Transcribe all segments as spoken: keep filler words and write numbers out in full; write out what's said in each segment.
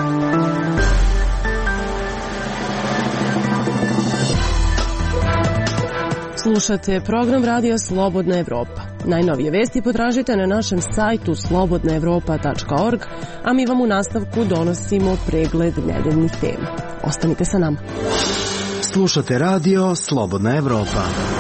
Slušate program radija Slobodna Evropa. Najnovije vesti potražite na našem sajtu slobodna evropa tačka org, a mi vam u nastavku donosimo pregled nedeljnih tema. Ostanite sa nama. Slušate radio Slobodna Evropa.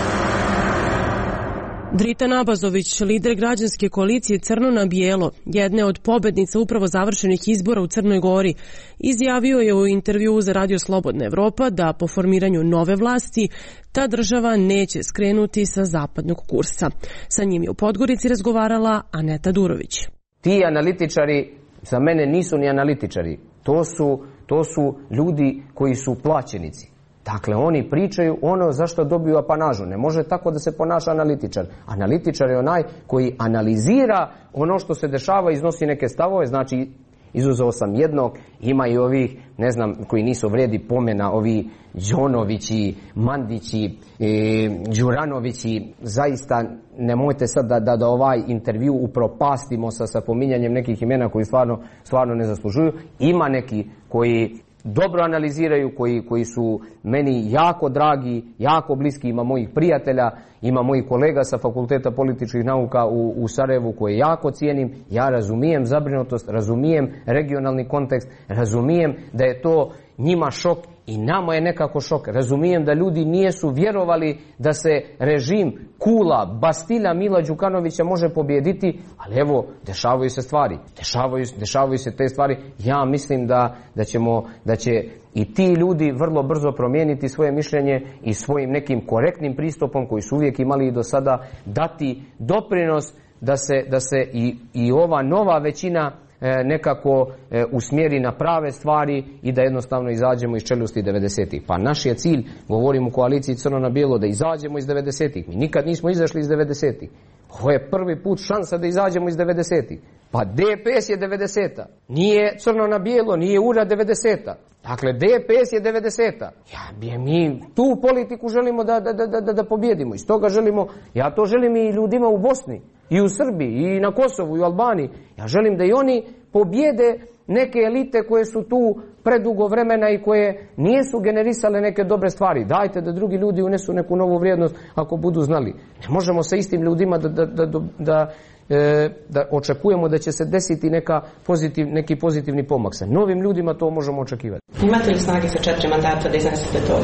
Drita Nabazović, lider građanske koalicije Crno na bijelo, jedne od pobednica upravo završenih izbora u Crnoj Gori, izjavio je u intervjuu za radio Slobodna Evropa da po formiranju nove vlasti ta država neće skrenuti sa zapadnog kursa. Sa njim je u Podgorici razgovarala Aneta Durović. Ti analitičari za mene nisu ni analitičari. To su, to su ljudi koji su plaćenici. Dakle, oni pričaju ono zašto dobiju apanažu. Ne može tako da se ponaša analitičar. Analitičar je onaj koji analizira ono što se dešava, iznosi neke stavove, znači izuzeo sam jednog, ima i ovih, ne znam, koji nisu vrijedi pomena, ovi Đonovići, Mandići, e, Đuranovići, zaista nemojte sad da, da, da ovaj intervju upropastimo sa, sa pominjanjem nekih imena koji stvarno, stvarno ne zaslužuju. Ima neki koji dobro analiziraju, koji, koji su meni jako dragi, jako bliski, ima mojih prijatelja, ima mojih kolega sa Fakulteta političkih nauka u, u Sarajevu koje jako cijenim. Ja razumijem zabrinutost, razumijem regionalni kontekst, razumijem da je to njima šok i nama je nekako šok. Razumijem da ljudi nijesu vjerovali da se režim Kula, Bastilja Mila Đukanovića može pobijediti, ali evo, dešavaju se stvari. Dešavaju, dešavaju se te stvari. Ja mislim da, da, ćemo, da će i ti ljudi vrlo brzo promijeniti svoje mišljenje i svojim nekim korektnim pristupom koji su uvijek imali i do sada dati doprinos da se, da se i, i ova nova većina nekako usmjeri na prave stvari i da jednostavno izađemo iz čeljusti devedesetih. Pa naš je cilj, govorim u koaliciji Crno na bijelo, da izađemo iz devedesetih. Mi nikad nismo izašli iz devedesetih. Ovo je prvi put šansa da izađemo iz devedesetih. Pa D P S je devedeseta. Nije Crno na bijelo, nije U R A devedeseta. Dakle, D P S je devedeseta. Ja, mi tu politiku želimo da, da, da, da, da pobjedimo. Iz toga želimo, ja to želim i ljudima u Bosni, i u Srbiji, i na Kosovu, i u Albaniji. Ja želim da i oni pobjede neke elite koje su tu predugo vremena i koje nisu generisale neke dobre stvari. Dajte da drugi ljudi unesu neku novu vrijednost ako budu znali. Ne možemo sa istim ljudima da, da, da, da, e, da očekujemo da će se desiti neka pozitiv, neki pozitivni pomak. Sa novim ljudima to možemo očekivati. Imate li snage sa četiri mandata da iznesete to?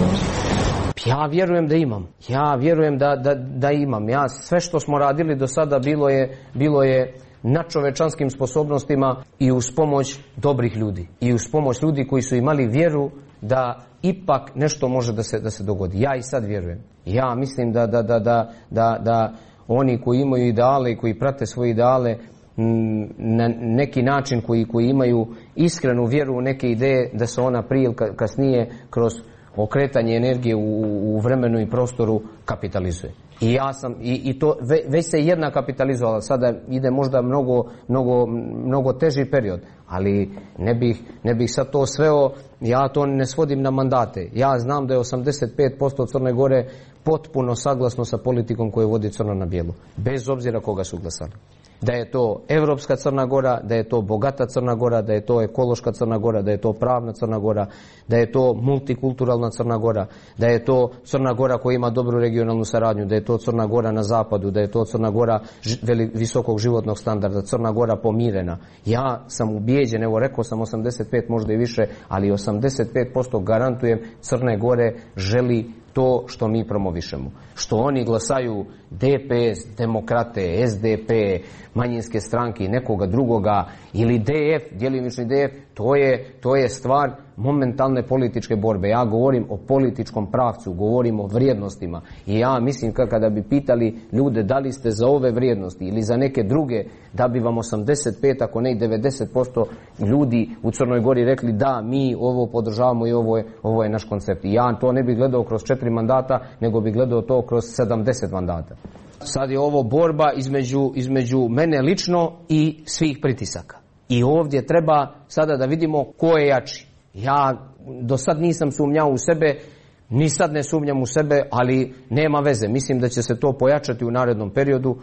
Ja vjerujem da imam. Ja vjerujem da, da, da imam. Ja sve što smo radili do sada bilo je, bilo je na čovečanskim sposobnostima i uz pomoć dobrih ljudi. I uz pomoć ljudi koji su imali vjeru da ipak nešto može da se, da se dogodi. Ja i sad vjerujem. Ja mislim da, da, da, da, da, da oni koji imaju ideale i koji prate svoje ideale na neki način, koji, koji imaju iskrenu vjeru u neke ideje, da se ona prije ili kasnije kroz okretanje energije u, u vremenu i prostoru kapitalizuje. I ja sam, i, i to ve, već se jedna kapitalizovala, sada ide možda mnogo, mnogo, mnogo teži period, ali ne bih, ne bih sad to sveo, ja to ne svodim na mandate. Ja znam da je osamdeset pet posto Crne Gore potpuno saglasno sa politikom koju vodi Crno na bijelo, bez obzira koga su glasali. Da je to evropska Crna Gora, da je to bogata Crna Gora, da je to ekološka Crna Gora, da je to pravna Crna Gora, da je to multikulturalna Crna Gora, da je to Crna Gora koja ima dobru regionalnu saradnju, da je to Crna Gora na zapadu, da je to Crna Gora visokog životnog standarda, Crna Gora pomirena. Ja sam ubijeđen, evo rekao sam osamdeset pet, možda i više, ali osamdeset pet posto garantujem Crne Gore želi to što mi promovišemo. Što oni glasaju D P S, demokrate, S D P, manjinske stranke i nekoga drugoga, ili D F, djelimični D F, to je, to je stvar momentalne političke borbe. Ja govorim o političkom pravcu, govorim o vrijednostima. I ja mislim kada bi pitali ljude da li ste za ove vrijednosti ili za neke druge, da bi vam osamdeset pet, ako ne i devedeset posto ljudi u Crnoj Gori rekli da, mi ovo podržavamo i ovo je, ovo je naš koncept. I ja to ne bih gledao kroz četiri mandata, nego bih gledao to kroz sedamdeset mandata. Sad je ovo borba između, između mene lično i svih pritisaka. I ovdje treba sada da vidimo ko je jači. Ja do sad nisam sumnjao u sebe, ni sad ne sumnjam u sebe, ali nema veze. Mislim da će se to pojačati u narednom periodu.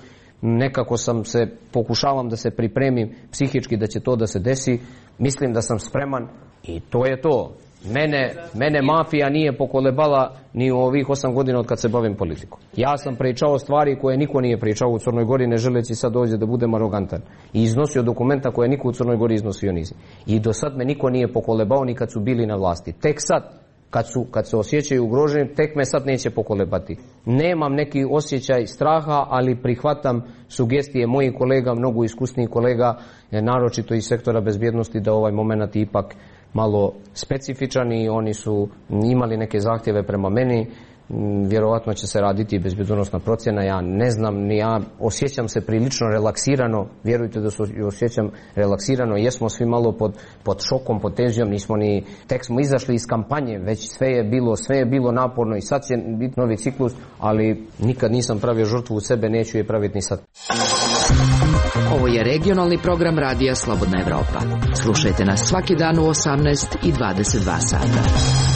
nekako sam se, pokušavam da se pripremim psihički da će to da se desi, mislim da sam spreman i to je to. Mene, mene mafija nije pokolebala ni u ovih osam godina od kad se bavim politikom. Ja sam pričao stvari koje niko nije pričao u Crnoj Gori, ne želeći sad dođe da budem arogantan. I iznosio dokumenta koje niko u Crnoj Gori iznosio nizi. I do sad me niko nije pokolebao ni kad su bili na vlasti. Tek sad, kad, su, kad se osjećaju ugroženi, tek me sad neće pokolebati. Nemam neki osjećaj straha, ali prihvatam sugestije mojih kolega, mnogo iskusnijih kolega, naročito iz sektora bezbjednosti, da ovaj moment ipak malo specifičan i oni su imali neke zahtjeve prema meni. Vjerovatno će se raditi bezbjednosna procjena, ja ne znam, ni ja osjećam se prilično relaksirano, vjerujte da se osjećam relaksirano, jesmo svi malo pod, pod šokom, pod tenzijom, nismo ni, tek smo izašli iz kampanje, već sve je bilo, sve je bilo naporno i sad će biti novi ciklus, ali nikad nisam pravio žrtvu u sebe, neću je praviti ni sad. Ovo je regionalni program Radija Slobodna Evropa. Slušajte nas svaki dan u osamnaest i dvadeset dva sata.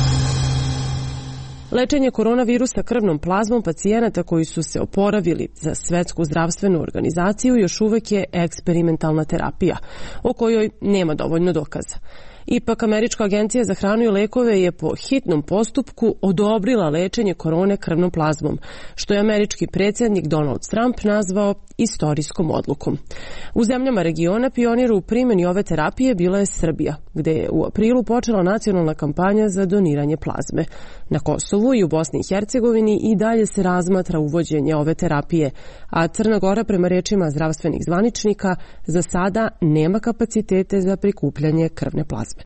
Lečenje koronavirusa krvnom plazmom pacijenata koji su se oporavili za Svetsku zdravstvenu organizaciju još uvek je eksperimentalna terapija, o kojoj nema dovoljno dokaza. Ipak, Američka agencija za hranu i lekove je po hitnom postupku odobrila lečenje korone krvnom plazmom, što je američki predsjednik Donald Trump nazvao istorijskom odlukom. U zemljama regiona pionir u primjeni ove terapije bila je Srbija, gde je u aprilu počela nacionalna kampanja za doniranje plazme. Na Kosovu i u Bosni i Hercegovini i dalje se razmatra uvođenje ove terapije, a Crna Gora, prema rečima zdravstvenih zvaničnika, za sada nema kapacitete za prikupljanje krvne plazme.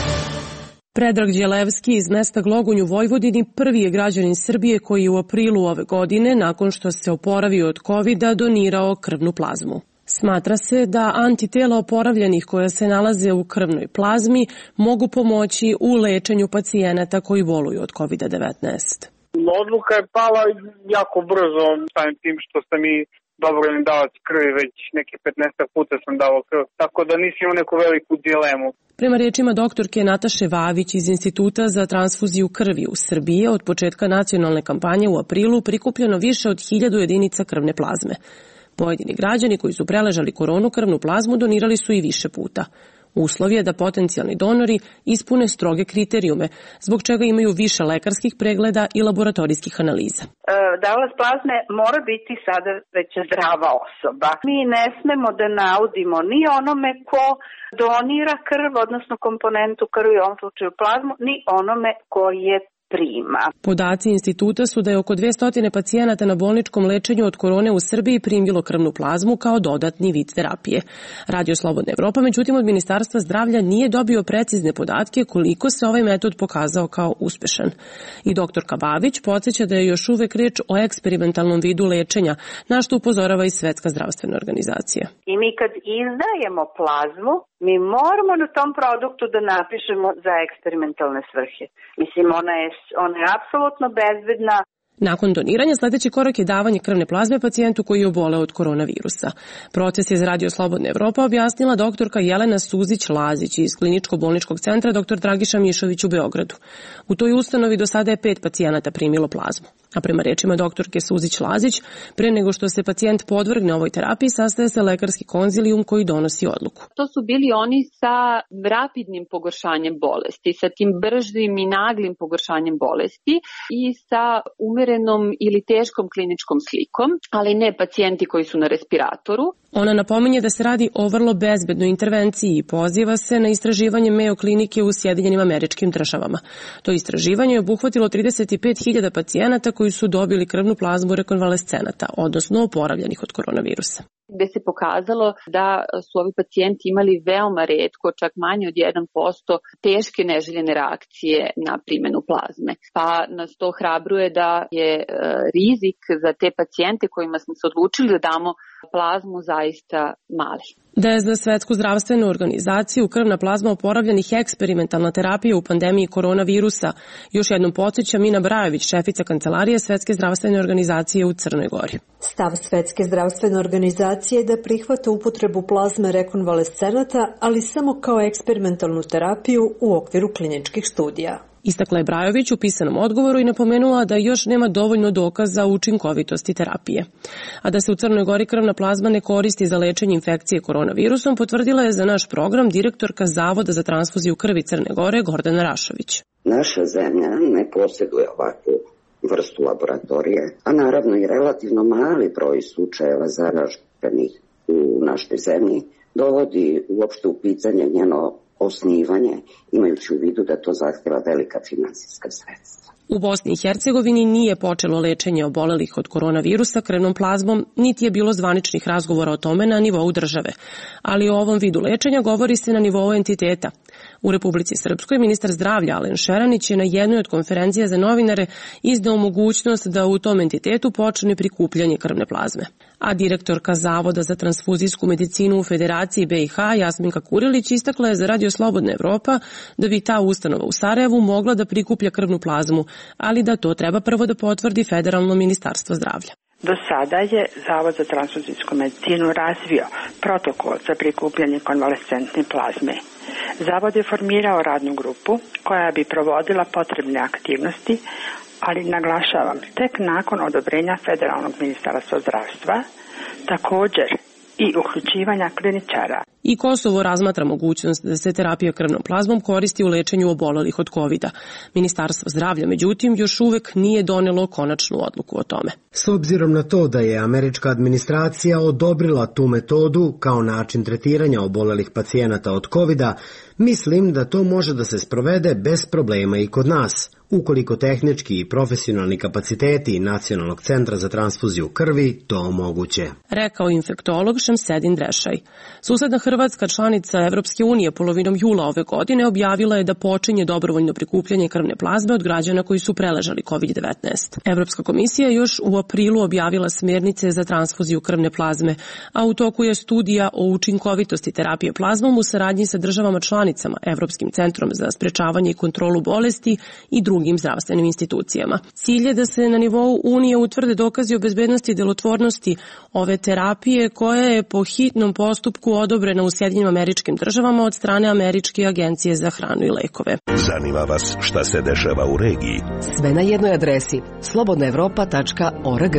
Predrag Đelevski iz mesta Glogunj u Vojvodini prvi je građanin Srbije koji je u aprilu ove godine, nakon što se oporavio od kovida, donirao krvnu plazmu. Smatra se da antitela oporavljenih koja se nalaze u krvnoj plazmi mogu pomoći u lečenju pacijenata koji boluju od kovida devetnaest. Odluka je pala jako brzo, samim tim što sam i dobrovoljni davac krvi, već neki petnaest puta sam davao krv, tako da nisam imao neku veliku dilemu. Prema rečima doktorke Nataše Vavić iz Instituta za transfuziju krvi u Srbiji, od početka nacionalne kampanje u aprilu prikupljeno više od hiljadu jedinica krvne plazme. Pojedini građani koji su preležali koronu krvnu plazmu donirali su i više puta. Uslov je da potencijalni donori ispune stroge kriterijume, zbog čega imaju više lekarskih pregleda i laboratorijskih analiza. Davalac plazme mora biti sada već zdrava osoba. Mi ne smemo da naudimo ni onome ko donira krv, odnosno komponentu krvi, u ovom slučaju plazmu, ni onome ko je prima. Podaci instituta su da je oko dvesta pacijenata na bolničkom lečenju od korone u Srbiji primilo krvnu plazmu kao dodatni vid terapije. Radio Slobodna Evropa, međutim, od Ministarstva zdravlja nije dobio precizne podatke koliko se ovaj metod pokazao kao uspešan. I doktorka Babić podsjeća da je još uvek reč o eksperimentalnom vidu lečenja, na što upozorava i Svetska zdravstvena organizacija. I mi kad izdajemo plazmu, mi moramo na tom produktu da napišemo za eksperimentalne svrhe. Mislim, ona je, ona je apsolutno bezbedna. Nakon doniranja sledeći korak je davanje krvne plazme pacijentu koji je oboleo od koronavirusa. Proces je za Radio Slobodna Evropa objasnila doktorka Jelena Suzić-Lazić iz Kliničko-bolničkog centra dr Dragiša Mišović u Beogradu. U toj ustanovi do sada je pet pacijenata primilo plazmu. A prema rečima doktorke Suzić-Lazić, pre nego što se pacijent podvrgne ovoj terapiji, sastaje se lekarski konzilijum koji donosi odluku. To su bili oni sa rapidnim pogoršanjem bolesti, sa tim bržim i naglim pogoršanjem bolesti i sa umerenom ili teškom kliničkom slikom, ali ne pacijenti koji su na respiratoru. Ona napominje da se radi o vrlo bezbednoj intervenciji i poziva se na istraživanje Mayo klinike u Sjedinjenim Američkim Državama. To istraživanje je obuhvatilo trideset pet hiljada pacijenata koji su dobili krvnu plazmu rekonvalescenata, odnosno oporavljenih od koronavirusa. Gde se pokazalo da su ovi pacijenti imali veoma retko, čak manje od jedan posto teške neželjene reakcije na primjenu plazme. Pa nas to hrabruje da je rizik za te pacijente kojima smo se odlučili da damo plazmu zaista mali. Da je za Svetsku zdravstvenu organizaciju krvna plazma oporavljenih eksperimentalna terapija u pandemiji koronavirusa, još jednom podsjeća Mina Brajović, šefica Kancelarije Svetske zdravstvene organizacije u Crnoj Gori. Stav Svetske zdravstvene organizacije je da prihvata upotrebu plazme rekonvalescenata, ali samo kao eksperimentalnu terapiju u okviru kliničkih studija. Istakla je Brajović u pisanom odgovoru i napomenula da još nema dovoljno dokaza o učinkovitosti terapije. A da se u Crnoj Gori krvna plazma ne koristi za lečenje infekcije koronavirusom, potvrdila je za naš program direktorka Zavoda za transfuziju krvi Crne Gore Gordana Rašović. Naša zemlja ne posjeduje ovakvu vrstu laboratorije, a naravno i relativno mali broj slučajeva zaraženih u našoj zemlji dovodi uopšte u pitanje njeno osnivanje, imajući u vidu da to zahtjeva velika finansijska sredstva. U Bosni i Hercegovini nije počelo lečenje obolelih od koronavirusa krvnom plazmom, niti je bilo zvaničnih razgovora o tome na nivou države. Ali o ovom vidu lečenja govori se na nivou entiteta. U Republici Srpskoj ministar zdravlja Alen Šeranić je na jednoj od konferencija za novinare izdao mogućnost da u tom entitetu počne prikupljanje krvne plazme. A direktorka Zavoda za transfuzijsku medicinu u Federaciji B i H Jasminka Kurilić istakla je za Radio Slobodna Evropa da bi ta ustanova u Sarajevu mogla da prikuplja krvnu plazmu, ali da to treba prvo da potvrdi Federalno ministarstvo zdravlja. Do sada je Zavod za transfuzijsku medicinu razvio protokol za prikupljanje konvalescentne plazme. Zavod je formirao radnu grupu koja bi provodila potrebne aktivnosti, ali naglašavam, tek nakon odobrenja Federalnog ministarstva zdravstva, također i uključivanja kliničara. I Kosovo razmatra mogućnost da se terapija krvnom plazmom koristi u lečenju obolelih od kovida. Ministarstvo zdravlja, međutim, još uvek nije donelo konačnu odluku o tome. S obzirom na to da je američka administracija odobrila tu metodu kao način tretiranja obolelih pacijenata od kovida, mislim da to može da se sprovede bez problema i kod nas, ukoliko tehnički i profesionalni kapaciteti Nacionalnog centra za transfuziju krvi to omoguće. Rekao infektolog Šemsedin Drešaj. Susedna Hrvatska, članica Evropske unije, polovinom jula ove godine objavila je da počinje dobrovoljno prikupljanje krvne plazme od građana koji su preležali kovid devetnaest. Evropska komisija još u aprilu objavila smjernice za transfuziju krvne plazme, a u toku je studija o učinkovitosti terapije plazmom u saradnji sa državama članicama, Evropskim centrom za sprečavanje i kontrolu bolesti i drugim zdravstvenim institucijama. Cilj je da se na nivou Unije utvrde dokazi o bezbednosti i delotvornosti ove terapije koja je po hitnom postupku odobrena u Sjedinjenim Američkim Državama od strane Američke agencije za hranu i lekove. Zanima vas šta se dešava u regiji? Sve na jednoj adresi slobodna evropa tačka org.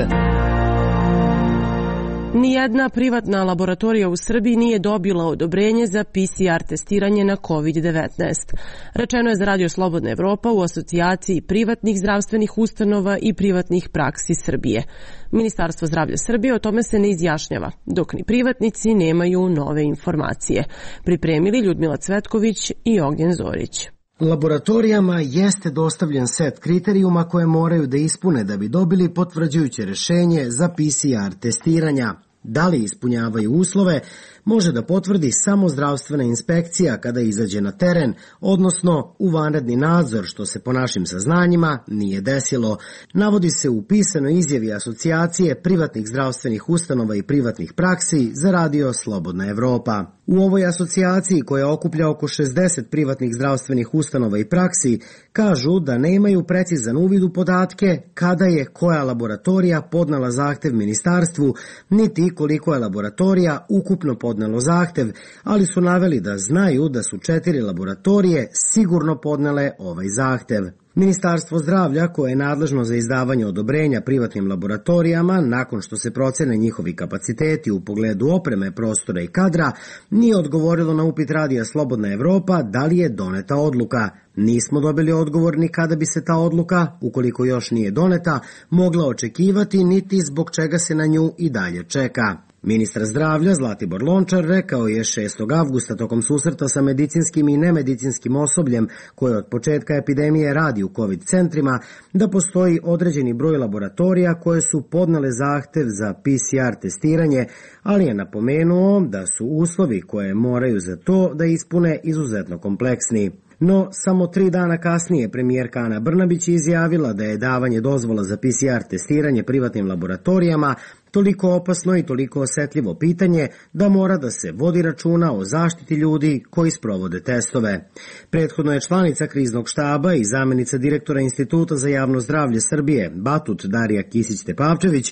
Nijedna privatna laboratorija u Srbiji nije dobila odobrenje za P C R testiranje na kovid devetnaest. Rečeno je za Radio Slobodna Evropa u asocijaciji privatnih zdravstvenih ustanova i privatnih praksi Srbije. Ministarstvo zdravlja Srbije o tome se ne izjašnjava, dok ni privatnici nemaju nove informacije. Pripremili Ljudmila Cvetković i Ognjen Zorić. Laboratorijama jeste dostavljen set kriterijuma koje moraju da ispune da bi dobili potvrđujuće rešenje za P C R testiranja. Da li ispunjavaju uslove, može da potvrdi samo zdravstvena inspekcija kada izađe na teren, odnosno u vanredni nadzor, što se po našim saznanjima nije desilo. Navodi se u pisanoj izjavi asocijacije privatnih zdravstvenih ustanova i privatnih praksi za Radio Slobodna Evropa. U ovoj asocijaciji, koja okuplja oko šezdeset privatnih zdravstvenih ustanova i praksi, kažu da nemaju precizan uvid u podatke kada je koja laboratorija podnela zahtev ministarstvu, niti koliko je laboratorija ukupno podnelo zahtev, ali su naveli da znaju da su četiri laboratorije sigurno podnele ovaj zahtev. Ministarstvo zdravlja, koje je nadležno za izdavanje odobrenja privatnim laboratorijama, nakon što se procene njihovi kapaciteti u pogledu opreme, prostora i kadra, nije odgovorilo na upit Radija Slobodna Evropa da li je doneta odluka. Nismo dobili odgovor ni kada bi se ta odluka, ukoliko još nije doneta, mogla očekivati, niti zbog čega se na nju i dalje čeka. Ministar zdravlja Zlatibor Lončar rekao je šestog avgusta tokom susreta sa medicinskim i nemedicinskim osobljem koje od početka epidemije radi u COVID centrima da postoji određeni broj laboratorija koje su podnele zahtev za P C R testiranje, ali je napomenuo da su uslovi koje moraju za to da ispune izuzetno kompleksni. No, samo tri dana kasnije premijerka Ana Brnabić izjavila da je davanje dozvola za P C R testiranje privatnim laboratorijama toliko opasno i toliko osetljivo pitanje da mora da se vodi računa o zaštiti ljudi koji sprovode testove. Prethodno je članica kriznog štaba i zamenica direktora Instituta za javno zdravlje Srbije, Batut Darija Kisić-Tepavčević,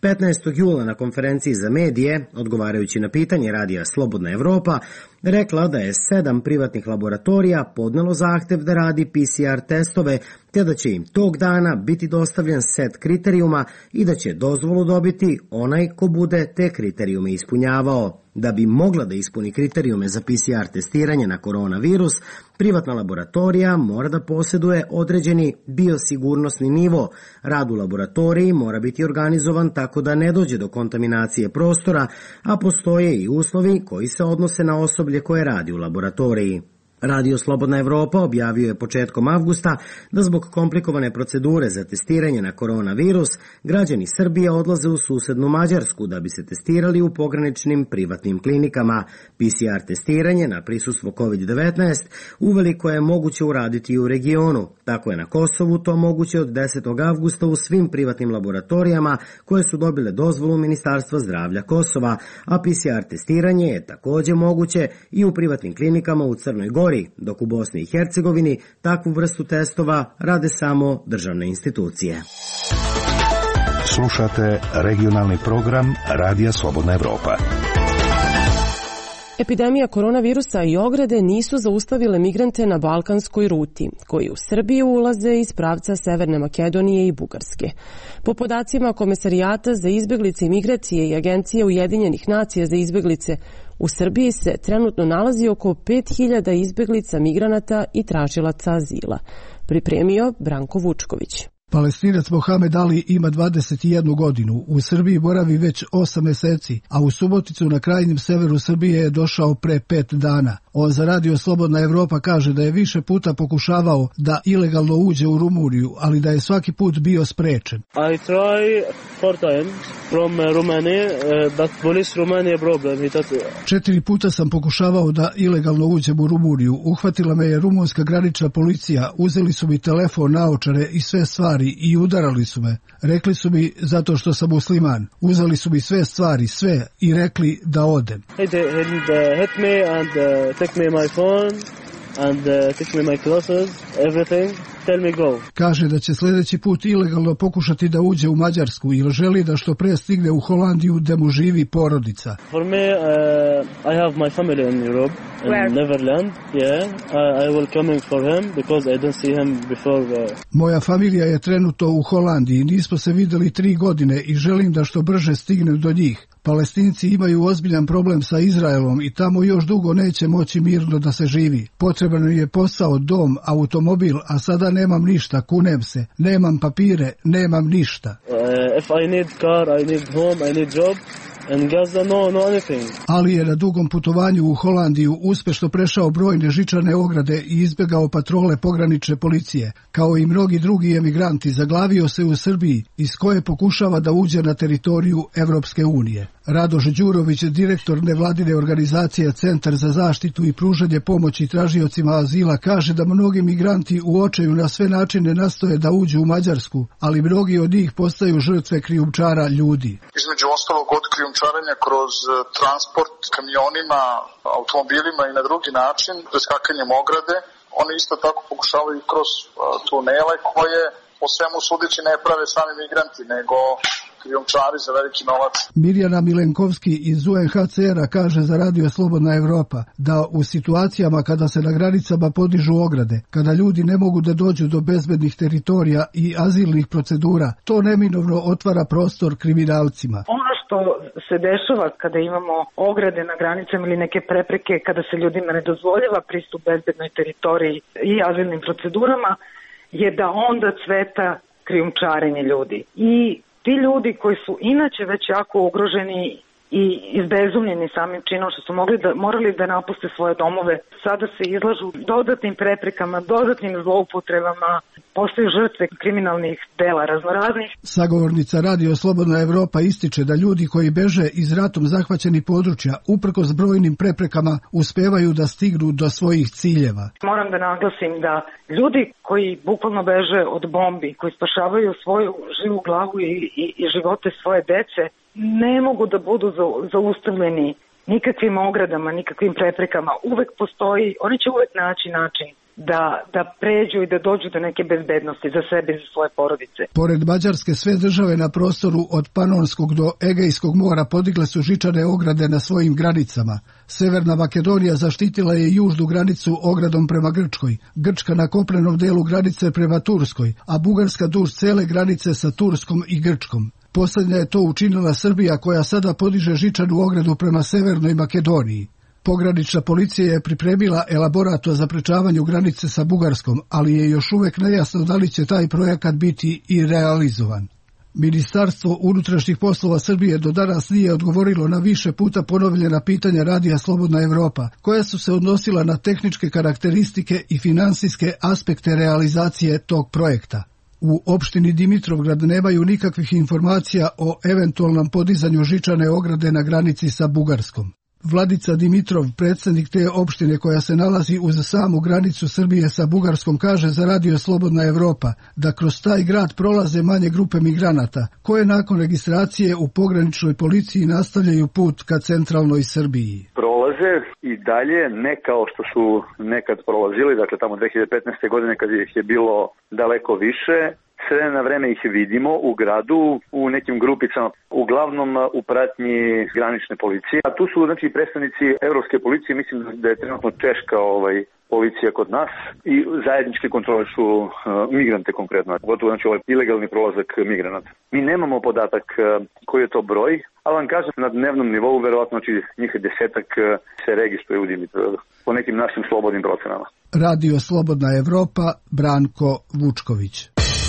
petnaestog jula na konferenciji za medije, odgovarajući na pitanje radija Slobodna Evropa, rekla da je sedam privatnih laboratorija podnelo zahtev da radi P C R testove, te da će im tog dana biti dostavljen set kriterijuma i da će dozvolu dobiti onaj ko bude te kriterijume ispunjavao. Da bi mogla da ispuni kriterijume za P C R testiranje na koronavirus, privatna laboratorija mora da posjeduje određeni biosigurnosni nivo. Rad u laboratoriji mora biti organizovan tako da ne dođe do kontaminacije prostora, a postoje i uslovi koji se odnose na osoblje koje radi u laboratoriji. Radio Slobodna Evropa objavio je početkom avgusta da zbog komplikovane procedure za testiranje na koronavirus, građani Srbije odlaze u susednu Mađarsku da bi se testirali u pograničnim privatnim klinikama. P C R testiranje na prisustvo kovid devetnaest uveliko je moguće uraditi i u regionu. Tako je na Kosovu to moguće od desetog avgusta u svim privatnim laboratorijama koje su dobile dozvolu Ministarstva zdravlja Kosova, a P C R testiranje je takođe moguće i u privatnim klinikama u Crnoj Gori, dok u Bosni i Hercegovini takvu vrstu testova rade samo državne institucije. Slušate regionalni program Radija Slobodna Evropa. Epidemija koronavirusa i ograde nisu zaustavile migrante na balkanskoj ruti, koji u Srbiju ulaze iz pravca Severne Makedonije i Bugarske. Po podacima Komesarijata za izbeglice i migracije i Agencije Ujedinjenih nacija za izbeglice, u Srbiji se trenutno nalazi oko pet hiljada izbeglica, migranata i tražilaca azila. Pripremio Branko Vučković. Palestinac Mohamed Ali ima dvadeset jednu godinu, u Srbiji boravi već osam meseci, a u Suboticu na krajnjem severu Srbije je došao pre pet dana. On za Radio Slobodna Evropa kaže da je više puta pokušavao da ilegalno uđe u Rumuniju, ali da je svaki put bio sprečen. I try four times from Romania, but police Romania problem. Četiri puta sam pokušavao da ilegalno uđem u Rumuniju. Uhvatila me je rumunska granična policija, uzeli su mi telefon, naočare i sve stvari i udarali su me. Rekli su mi zato što sam musliman. Uzeli su mi sve stvari, sve i rekli da odem. They hit me and take me my phone and take me my clothes, everything. Tell me go. Kaže da će sljedeći put ilegalno pokušati da uđe u Mađarsku jer želi da što pre stigne u Holandiju gde mu živi porodica. For me, uh, I have my family in Europe, in Where? Neverland. Yeah, I, I will coming for him because I don't see him before. Uh... Moja familija je trenutno u Holandiji, nismo se videli tri godine i želim da što brže stignem do njih. Palestinci imaju ozbiljan problem sa Izraelom i tamo još dugo neće moći mirno da se živi. Potreban je posao, dom, automobil, a sada nemam ništa, kunem se. Nemam papire, nemam ništa. Uh, if I need car, I need home, I need job. And Gaza, no, no anything. Ali je na dugom putovanju u Holandiju uspešno prešao brojne žičane ograde i izbjegao patrole pogranične policije. Kao i mnogi drugi emigranti, zaglavio se u Srbiji, iz koje pokušava da uđe na teritoriju Evropske unije. Radoš Đurović, direktor nevladine organizacije Centar za zaštitu i pružanje pomoći tražiocima azila, kaže da mnogi migranti u očaju na sve načine nastoje da uđu u Mađarsku, ali mnogi od njih postaju žrtve krijumčara ljudi. Između ostalog od krijumčarenja kroz transport kamionima, automobilima i na drugi način, preskakanjem ograde, oni isto tako pokušavaju kroz tunele koje po svemu sudeći ne prave sami migranti, nego krijumčari za veliki novac. Mirjana Milenkovski iz U N H C R-a kaže za Radio Slobodna Evropa da u situacijama kada se na granicama podižu ograde, kada ljudi ne mogu da dođu do bezbednih teritorija i azilnih procedura, to neminovno otvara prostor kriminalcima. Ono što se dešava kada imamo ograde na granicama ili neke prepreke, kada se ljudima ne dozvoljava pristup bezbednoj teritoriji i azilnim procedurama, je da onda cveta krijumčarenje ljudi. I ti ljudi koji su inače već jako ugroženi i izbezumljeni samim činom što su mogli da, morali da napuste svoje domove, sada se izlažu dodatnim preprekama, dodatnim zloupotrebama, postaju žrtve kriminalnih dela raznoraznih. Sagovornica Radio Slobodna Evropa ističe da ljudi koji beže iz ratom zahvaćenih područja uprkos brojnim preprekama uspevaju da stignu do svojih ciljeva. Moram da naglasim da ljudi koji bukvalno beže od bombi, koji spašavaju svoju živu glavu i, i, i živote svoje dece, ne mogu da budu zaustavljeni nikakvim ogradama, nikakvim preprekama. Uvek postoji, oni će uvek naći način da, da pređu i da dođu do neke bezbednosti za sebe i za svoje porodice. Pored Mađarske, sve države na prostoru od Panonskog do Egejskog mora podigle su žičane ograde na svojim granicama. Severna Makedonija zaštitila je južnu granicu ogradom prema Grčkoj, Grčka na kopnenom delu granice prema Turskoj, a Bugarska duž cele granice sa Turskom i Grčkom. Poslednja je to učinila Srbija, koja sada podiže žičanu ogradu prema Severnoj Makedoniji. Pogranična policija je pripremila elaborat o zaprečavanju granice sa Bugarskom, ali je još uvek nejasno da li će taj projekat biti i realizovan. Ministarstvo unutrašnjih poslova Srbije do danas nije odgovorilo na više puta ponovljena pitanja Radija Slobodna Evropa, koja su se odnosila na tehničke karakteristike i finansijske aspekte realizacije tog projekta. U opštini Dimitrovgrad nemaju nikakvih informacija o eventualnom podizanju žičane ograde na granici sa Bugarskom. Vladica Dimitrov, predsjednik te opštine koja se nalazi uz samu granicu Srbije sa Bugarskom, kaže za Radio Slobodna Evropa da kroz taj grad prolaze manje grupe migranata, koje nakon registracije u pograničnoj policiji nastavljaju put ka centralnoj Srbiji. Prolaze i dalje, ne kao što su nekad prolazili, dakle tamo dve hiljade petnaeste. godine kad ih je bilo daleko više. Sve na vreme ih vidimo u gradu, u nekim grupicama, uglavnom u pratnji granične policije. A tu su znači predstavnici evropske policije, mislim da je trenutno češka ovaj, policija kod nas i zajedničke kontrole su uh, migrante konkretno, gotovo znači ovaj ilegalni prolazak migranata. Mi nemamo podatak uh, koji je to broj, ali vam kažem na dnevnom nivou verovatno znači njih desetak uh, se registruje u Dimitrovgradu po nekim našim slobodnim procenama. Radio Slobodna Evropa, Branko Vučković.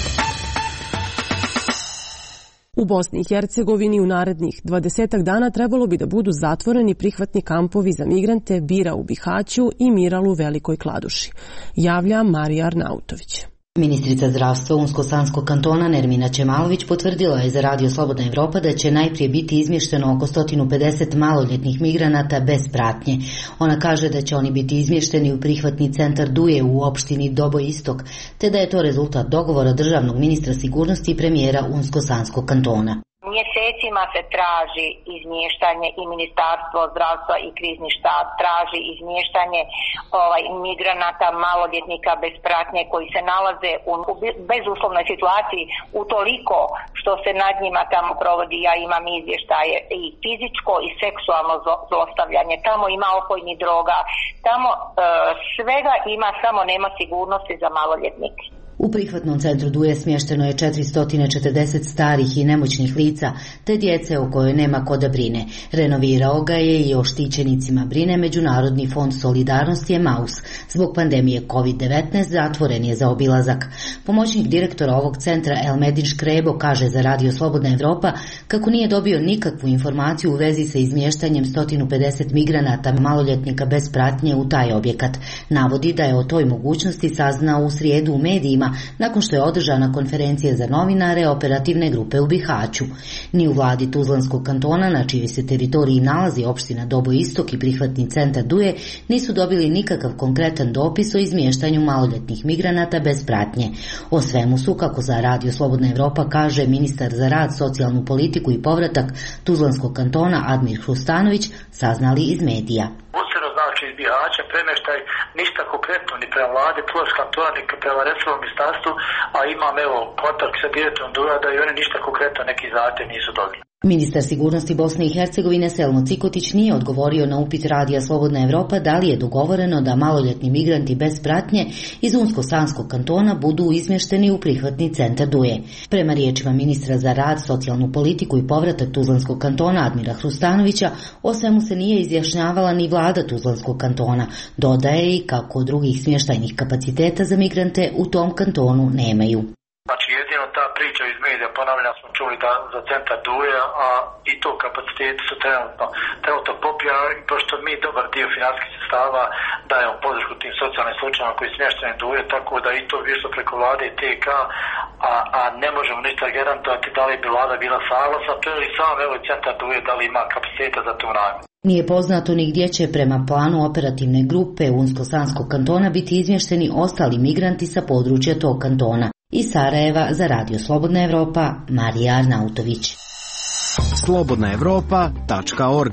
U Bosni i Hercegovini u narednih dvadesetak dana trebalo bi da budu zatvoreni prihvatni kampovi za migrante Bira u Bihaću i Miral u Velikoj Kladuši, javlja Marija Arnautović. Ministrica zdravstva Unsko-Sanskog kantona Nermina Ćemalović potvrdila je za Radio Slobodna Evropa da će najprije biti izmješteno oko sto pedeset maloljetnih migranata bez pratnje. Ona kaže da će oni biti izmješteni u prihvatni centar Duje u opštini Doboj Istok, te da je to rezultat dogovora državnog ministra sigurnosti i premijera Unsko-Sanskog kantona. Mjesecima se traži izmještanje i Ministarstvo zdravstva i krizni štab traži izmještanje ovaj, migranata, maloljetnika bez pratnje koji se nalaze u, u bezuslovnoj situaciji utoliko što se nad njima tamo provodi, ja imam izvještaje, i fizičko i seksualno zlostavljanje. Tamo ima opojnih droga, tamo e, svega ima, samo nema sigurnosti za maloljetnike. U prihvatnom centru Duje smješteno je četiristo četrdeset starih i nemoćnih lica, te djece o kojoj nema ko da brine. Renovirao ga je i o štićenicima brine Međunarodni fond solidarnosti Emaus. Zbog pandemije kovid devetnaest zatvoren je za obilazak. Pomoćnik direktora ovog centra Elmedin Škrebo kaže za Radio Slobodna Evropa kako nije dobio nikakvu informaciju u vezi sa izmještanjem sto pedeset migranata maloljetnika bez pratnje u taj objekat. Navodi da je o toj mogućnosti saznao u srijedu u medijima nakon što je održana konferencija za novinare operativne grupe u Bihaću. Ni u vladi Tuzlanskog kantona, na čiji se teritoriji nalazi opština Doboj Istok i prihvatni centar Duje, nisu dobili nikakav konkretan dopis o izmještanju maloljetnih migranata bez pratnje. O svemu su, kako za Radio Slobodna Evropa kaže ministar za rad, socijalnu politiku i povratak Tuzlanskog kantona Admir Hrustanović, saznali iz medija. Znači iz Bihaća premještaj ništa konkretno ni prema vlade Tuzlanskog kantona ni prema resornom ministarstvu, a imam evo kontakt sa direktorom Durada i oni ništa konkretno neki zahtjev nisu dobili. Ministar sigurnosti Bosne i Hercegovine Selmo Cikotić nije odgovorio na upit Radija Slobodna Evropa da li je dogovoreno da maloljetni migranti bez pratnje iz Unsko-Sanskog kantona budu izmješteni u prihvatni centar Duje. Prema riječima ministra za rad, socijalnu politiku i povratak Tuzlanskog kantona Admira Hrustanovića, o svemu se nije izjašnjavala ni vlada Tuzlanskog kantona. Dodaje i kako drugih smještajnih kapaciteta za migrante u tom kantonu nemaju. Znači jedino ta priča iz medija, ponavljam, smo čuli da za centar Duje, a i to kapaciteti su trenutno, trenutno popijani, pošto mi dobar dio financijskih sredstava dajemo podršku tim socijalnim slučajima koji smješteni Duje, tako da i to više preko vlade i T K, a, a ne možemo ništa garantovati da li bi vlada bila saglasna, to je li sam evo centar Duje, da li ima kapaciteta za to namjenu. Nije poznato ni gdje će prema planu operativne grupe Unsko-Sanskog kantona biti izmješteni ostali migranti sa područja tog kantona. Iz Sarajeva za Radio Slobodna Evropa, Marija Arnautović. slobodna evropa tačka org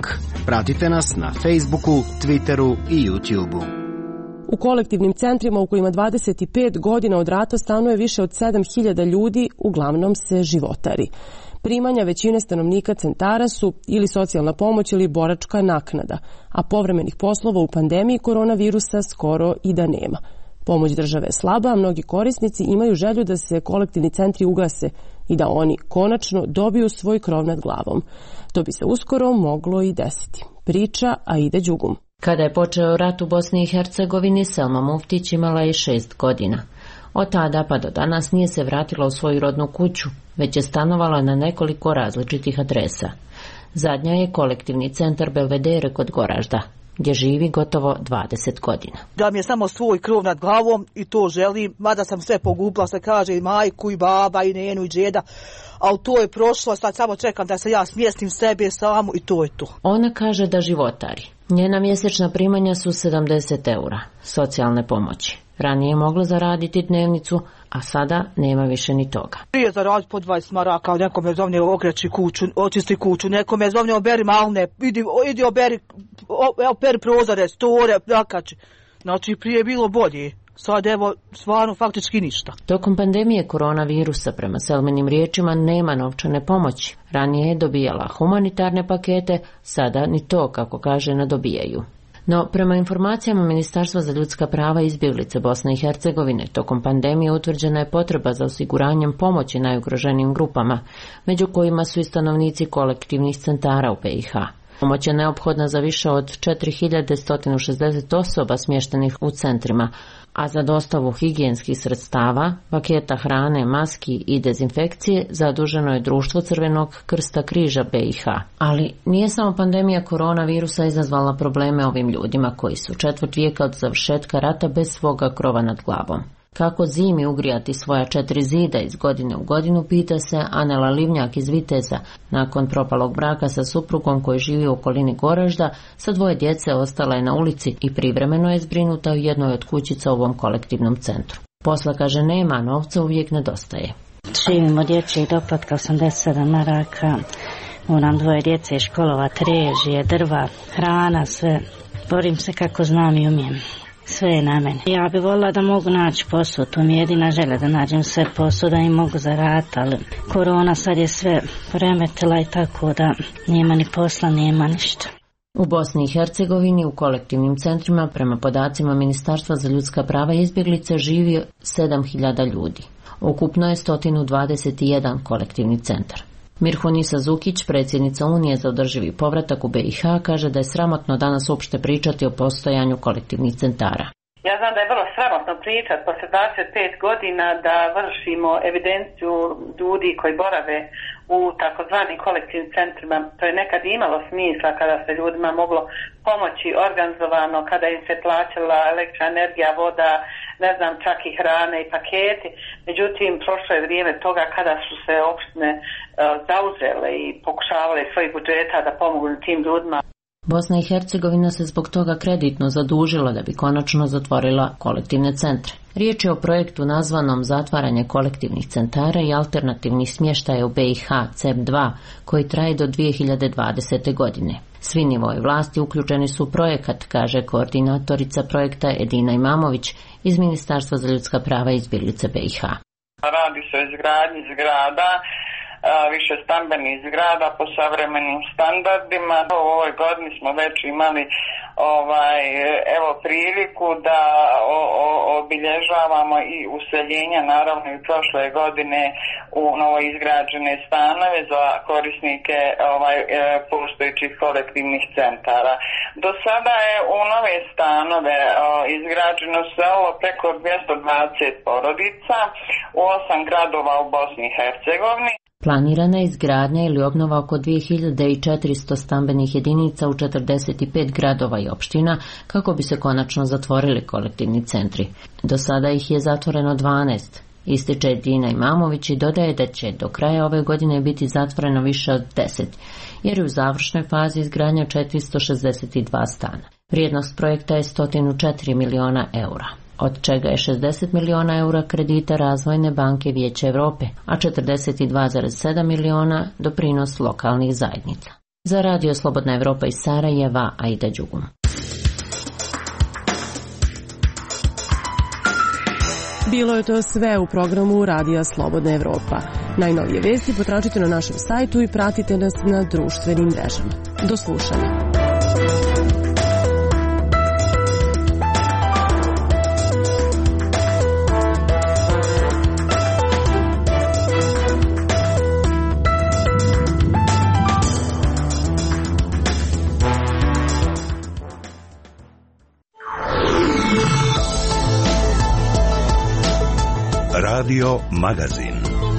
Pratite nas na Facebooku, Twitteru i YouTubeu. U kolektivnim centrima u kojima dvadeset pet godina od rata stanuje više od sedam hiljada ljudi, uglavnom se životari. Primanja većine stanovnika centara su ili socijalna pomoć ili boračka naknada, a povremenih poslova u pandemiji koronavirusa skoro i da nema. Pomoć države je slaba, a mnogi korisnici imaju želju da se kolektivni centri ugase i da oni konačno dobiju svoj krov nad glavom. To bi se uskoro moglo i desiti. Priča Aida Đugum. Kada je počeo rat u Bosni i Hercegovini, Selma Muftić imala je šest godina. Od tada pa do danas nije se vratila u svoju rodnu kuću, već je stanovala na nekoliko različitih adresa. Zadnja je kolektivni centar Belvedere kod Goražda, gdje živi gotovo dvadeset godina. Da mi je samo svoj krov nad glavom i to želim, mada sam sve pogubila, se kaže i majku i baba i nenu i džeda, ali to je prošlo, sad samo čekam da se ja smjestim sebe samu i to je to. Ona kaže da životari. Njena mjesečna primanja su sedamdeset eura, socijalne pomoći. Ranije je mogla zaraditi dnevnicu, a sada nema više ni toga. Prije zaraditi po dvadeset maraka, neko me zovne okreći kuću, očisti kuću, neko me zovne oberi malne, idi, idi oberi, operi prozore, store, plakači. Znači prije je bilo bolje. Sad evo, stvarno faktički ništa. Tokom pandemije koronavirusa, prema Selminim riječima, nema novčane pomoći. Ranije je dobijala humanitarne pakete, sada ni to, kako kaže, ne dobijaju. No, prema informacijama Ministarstva za ljudska prava i izbjeglice Bosne i Hercegovine, tokom pandemije utvrđena je potreba za osiguranjem pomoći najugroženijim grupama, među kojima su i stanovnici kolektivnih centara u B i H. Pomoć je neophodna za više od četiri hiljade sto šezdeset osoba smještenih u centrima, a za dostavu higijenskih sredstava, paketa hrane, maski i dezinfekcije zaduženo je Društvo Crvenog krsta križa B i H. Ali nije samo pandemija koronavirusa izazvala probleme ovim ljudima koji su četvrt vijeka od završetka rata bez svoga krova nad glavom. Kako zimi ugrijati svoja četiri zida iz godine u godinu, pita se Anela Livnjak iz Viteza. Nakon propalog braka sa suprugom koji živi u okolini Goražda, sa dvoje djece ostala je na ulici i privremeno je zbrinuta u jednoj od kućica u ovom kolektivnom centru. Posla, kaže, nema, novca uvijek nedostaje. Živim od dječjeg doplatka osamdeset sedam maraka, moram dvoje djece školovati, režije, drva, hrana, sve. Borim se kako znam i umijem. Sve je na meni. Ja bi volila da mogu naći posao, to mi je jedina želja da nađem sve posao, da im mogu zaraditi, ali korona sad je sve poremetila i tako da nema ni posla, nema ništa. U Bosni i Hercegovini u kolektivnim centrima, prema podacima Ministarstva za ljudska prava i izbjeglice, živi sedam hiljada ljudi. Ukupno je sto dvadeset jedan kolektivni centar. Mirhunisa Zukić, predsjednica Unije za održivi povratak u B i H, kaže da je sramotno danas uopšte pričati o postojanju kolektivnih centara. Ja znam da je vrlo sramotno pričati posle dvadeset pet godina da vršimo evidenciju ljudi koji borave u takozvanim kolektivnim centrima. To je nekad imalo smisla kada se ljudima moglo pomoći organizovano, kada im se plaćala električna energija, voda, ne znam, čak i hrane i paketi. Međutim, prošlo je vrijeme toga kada su se opštine uh, zauzele i pokušavale svojih budžeta da pomognu tim ljudima. Bosna i Hercegovina se zbog toga kreditno zadužila da bi konačno zatvorila kolektivne centre. Riječ je o projektu nazvanom Zatvaranje kolektivnih centara i alternativnih smještaja u B i H C E P dva, koji traje do dvije hiljade dvadesete. godine. Svi nivoi vlasti uključeni su u projekat, kaže koordinatorica projekta Edina Imamović iz Ministarstva za ljudska prava i izbjeglice B i H. Radi se o izgradnji zgrada, više stambenih zgrada po savremenim standardima. U ovoj godini smo već imali ovaj, evo priliku da o, o, obilježavamo i useljenja, naravno i prošle godine u novoizgrađene stanove za korisnike ovaj, postojećih kolektivnih centara. Do sada je u nove stanove o, izgrađeno selo preko dvjesto dvadeset porodica u osam gradova u Bosni i Hercegovini. Planirana je izgradnja ili obnova oko dvije hiljade četiristo stambenih jedinica u četrdeset pet gradova i opština kako bi se konačno zatvorili kolektivni centri. Do sada ih je zatvoreno dvanaest. Ističe Edina Imamović i dodaje da će do kraja ove godine biti zatvoreno više od deset, jer je u završnoj fazi izgradnja četiristo šezdeset dva stana. Vrijednost projekta je sto četiri miliona eura, od čega je šezdeset miliona eura kredita Razvojne banke Vijeća Europe, a četrdeset dva zarez sedam miliona doprinos lokalnih zajednica. Za Radio Slobodna Evropa iz Sarajeva, Aida Đugum. Bilo je to sve u programu Radija Slobodna Evropa. Najnovije vesti potražite na našem sajtu i pratite nas na društvenim mrežama. Do slušanja. Radio Magazin.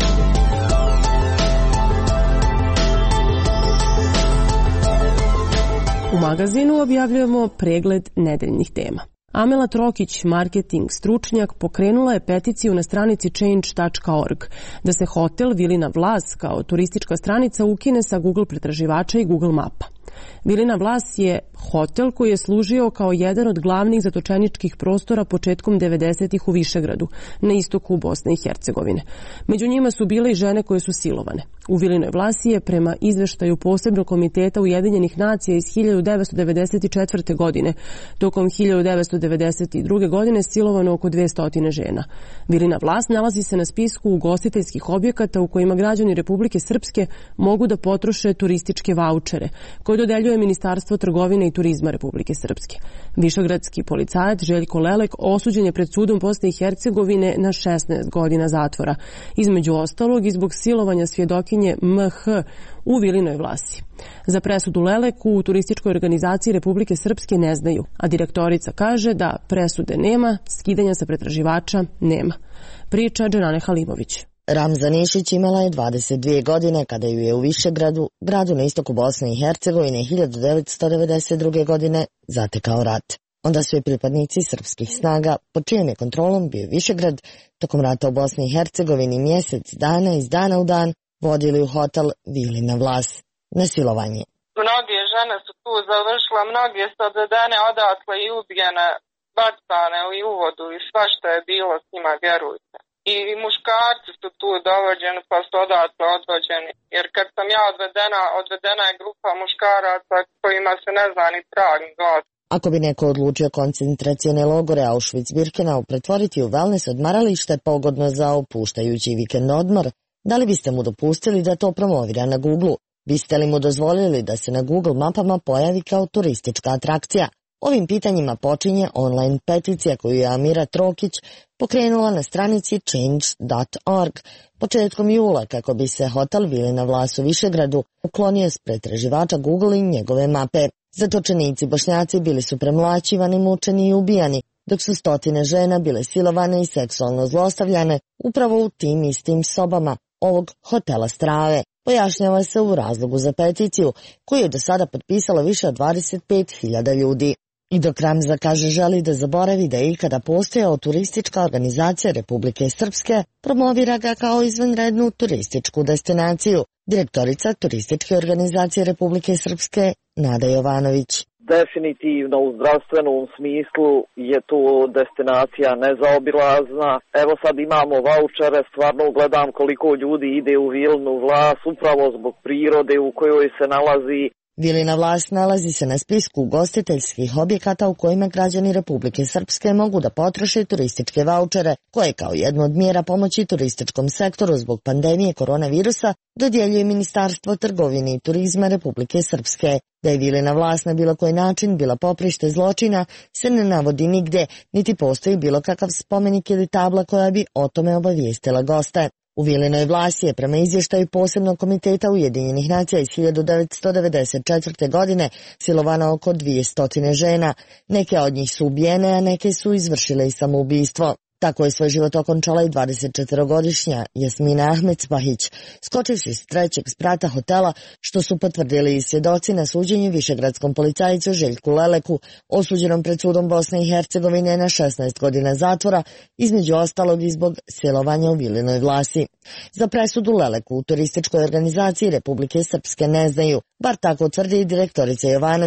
U magazinu objavljujemo pregled nedeljnih tema. Amela Trokić, marketing stručnjak, pokrenula je peticiju na stranici change tačka org da se hotel Vilina Vlas kao turistička stranica ukine sa Google pretraživača i Google mapa. Vilina Vlas je hotel koji je služio kao jedan od glavnih zatočeničkih prostora početkom devedesetih u Višegradu, na istoku Bosne i Hercegovine. Među njima su bile i žene koje su silovane. U Vilinoj Vlasi je, prema izveštaju posebnog komiteta Ujedinjenih nacija iz hiljadu devetsto devedeset četvrte. godine, tokom hiljadu devetsto devedeset druge. godine silovano oko dvesta žena. Vilina Vlas nalazi se na spisku ugostiteljskih objekata u kojima građani Republike Srpske mogu da potroše turističke vaučere, koje dodeljuje Ministarstvo trgovine i turizma Republike Srpske. Višegradski policajac Željko Lelek osuđen je pred sudom Bosne i Hercegovine na šesnaest godina zatvora, između ostalog i zbog silovanja svjedokinje M H u Vilinoj Vlasi. Za presudu Leleku u turističkoj organizaciji Republike Srpske ne znaju, a direktorica kaže da presude nema, skidanja sa pretraživača nema. Priča Dženane Halimović. Ramza Nišić imala je dvadeset dvije godine kada ju je u Višegradu, gradu na istoku Bosne i Hercegovine, hiljadu devetsto devedeset druge. godine zatekao rat. Onda su je pripadnici srpskih snaga, pod čijem je kontrolom bio Višegrad, tokom rata u Bosni i Hercegovini mjesec dana iz dana u dan vodili u hotel Vilina Vlas na silovanje. Mnoge žene su tu završile, mnoge su odvedene odatle i ubijene, bacane u uvodu i sva što je bilo s njima, vjerujte. I muškarci su tu dovođeni pa su odatle odvođeni. Jer kad sam ja odvedena, odvedena je grupa muškaraca kojima se ne zna ni trag ni glad. Ako bi neko odlučio koncentracione logore Auschwitz-Birkenau pretvoriti u wellness odmaralište pogodno za opuštajući vikend odmor, da li biste mu dopustili da to promovira na Google-u? Biste li mu dozvolili da se na Google mapama pojavi kao turistička atrakcija? Ovim pitanjima počinje online peticija koju je Amira Trokić pokrenula na stranici change tačka org početkom jula kako bi se hotel Vilina Vlas u Višegradu uklonio s pretraživača Google i njegove mape. Zatočenici Bošnjaci bili su premlaćivani, mučeni i ubijani, dok su stotine žena bile silovane i seksualno zlostavljane upravo u tim istim sobama ovog hotela Strave. Pojašnjava se u razlogu za peticiju, koju je do sada potpisalo više od dvadeset pet hiljada ljudi. I dok Ramza kaže želi da zaboravi da je ikada postojao turistička organizacija Republike Srpske, promovira ga kao izvanrednu turističku destinaciju. Direktorica turističke organizacije Republike Srpske, Nada Jovanović. Definitivno u zdravstvenom smislu je to destinacija nezaobilazna. Evo sad imamo vaučere, stvarno gledam koliko ljudi ide u Vilinu Vlas upravo zbog prirode u kojoj se nalazi. Vilina Vlas nalazi se na spisku ugostiteljskih objekata u kojima građani Republike Srpske mogu da potroše turističke vaučere, koje kao jednu od mjera pomoći turističkom sektoru zbog pandemije koronavirusa dodjeljuje Ministarstvo trgovine i turizma Republike Srpske. Da je Vilina Vlas na bilo koji način bila poprište zločina se ne navodi nigde, niti postoji bilo kakav spomenik ili tabla koja bi o tome obavijestila goste. U Vilinoj Vlasi je prema izvještaju posebnog komiteta Ujedinjenih nacija iz hiljadu devetsto devedeset četvrte. godine silovano oko dvjesto žena. Neke od njih su ubijene, a neke su izvršile i samoubistvo. Tako je svoj život okončala i dvadesetčetvorogodišnja Jasmina Ahmedspahić, skočivši s trećeg sprata hotela, što su potvrdili i svjedoci na suđenju višegradskom policajcu Željku Leleku, osuđenom pred sudom Bosne i Hercegovine na šesnaest godina zatvora, između ostalog i zbog silovanja u Vilinoj Vlasi. Za presudu Leleku u turističkoj organizaciji Republike Srpske ne znaju, bar tako tvrdi i direktorica Jovanović.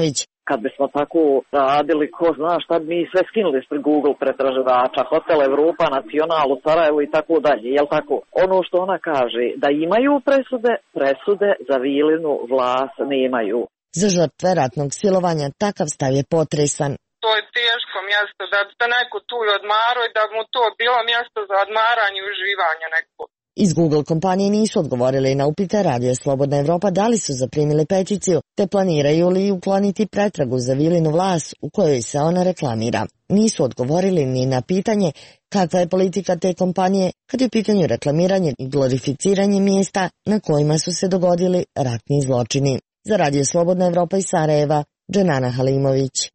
Kad bismo tako radili, ko zna šta bi mi sve skinuli ispred Google pretraživača, Hotel Evropa, Nacional u Sarajevu i tako dalje, jel tako? Ono što ona kaže, da imaju presude, presude za Vilinu vlast nemaju. Za žrtve ratnog silovanja takav stav je potresan. To je teško mjesto, da bi se neko tu i odmarao i da bi mu to bilo mjesto za odmaranje i uživanje neko. Iz Google kompanije nisu odgovorili na upite Radio Slobodna Evropa da li su zaprimili peticiju, te planiraju li ukloniti pretragu za Vilinu vlast u kojoj se ona reklamira. Nisu odgovorili ni na pitanje kakva je politika te kompanije kad je u pitanju reklamiranje i glorificiranje mjesta na kojima su se dogodili ratni zločini. Za Radio Slobodna Evropa iz Sarajeva, Dženana Halimović.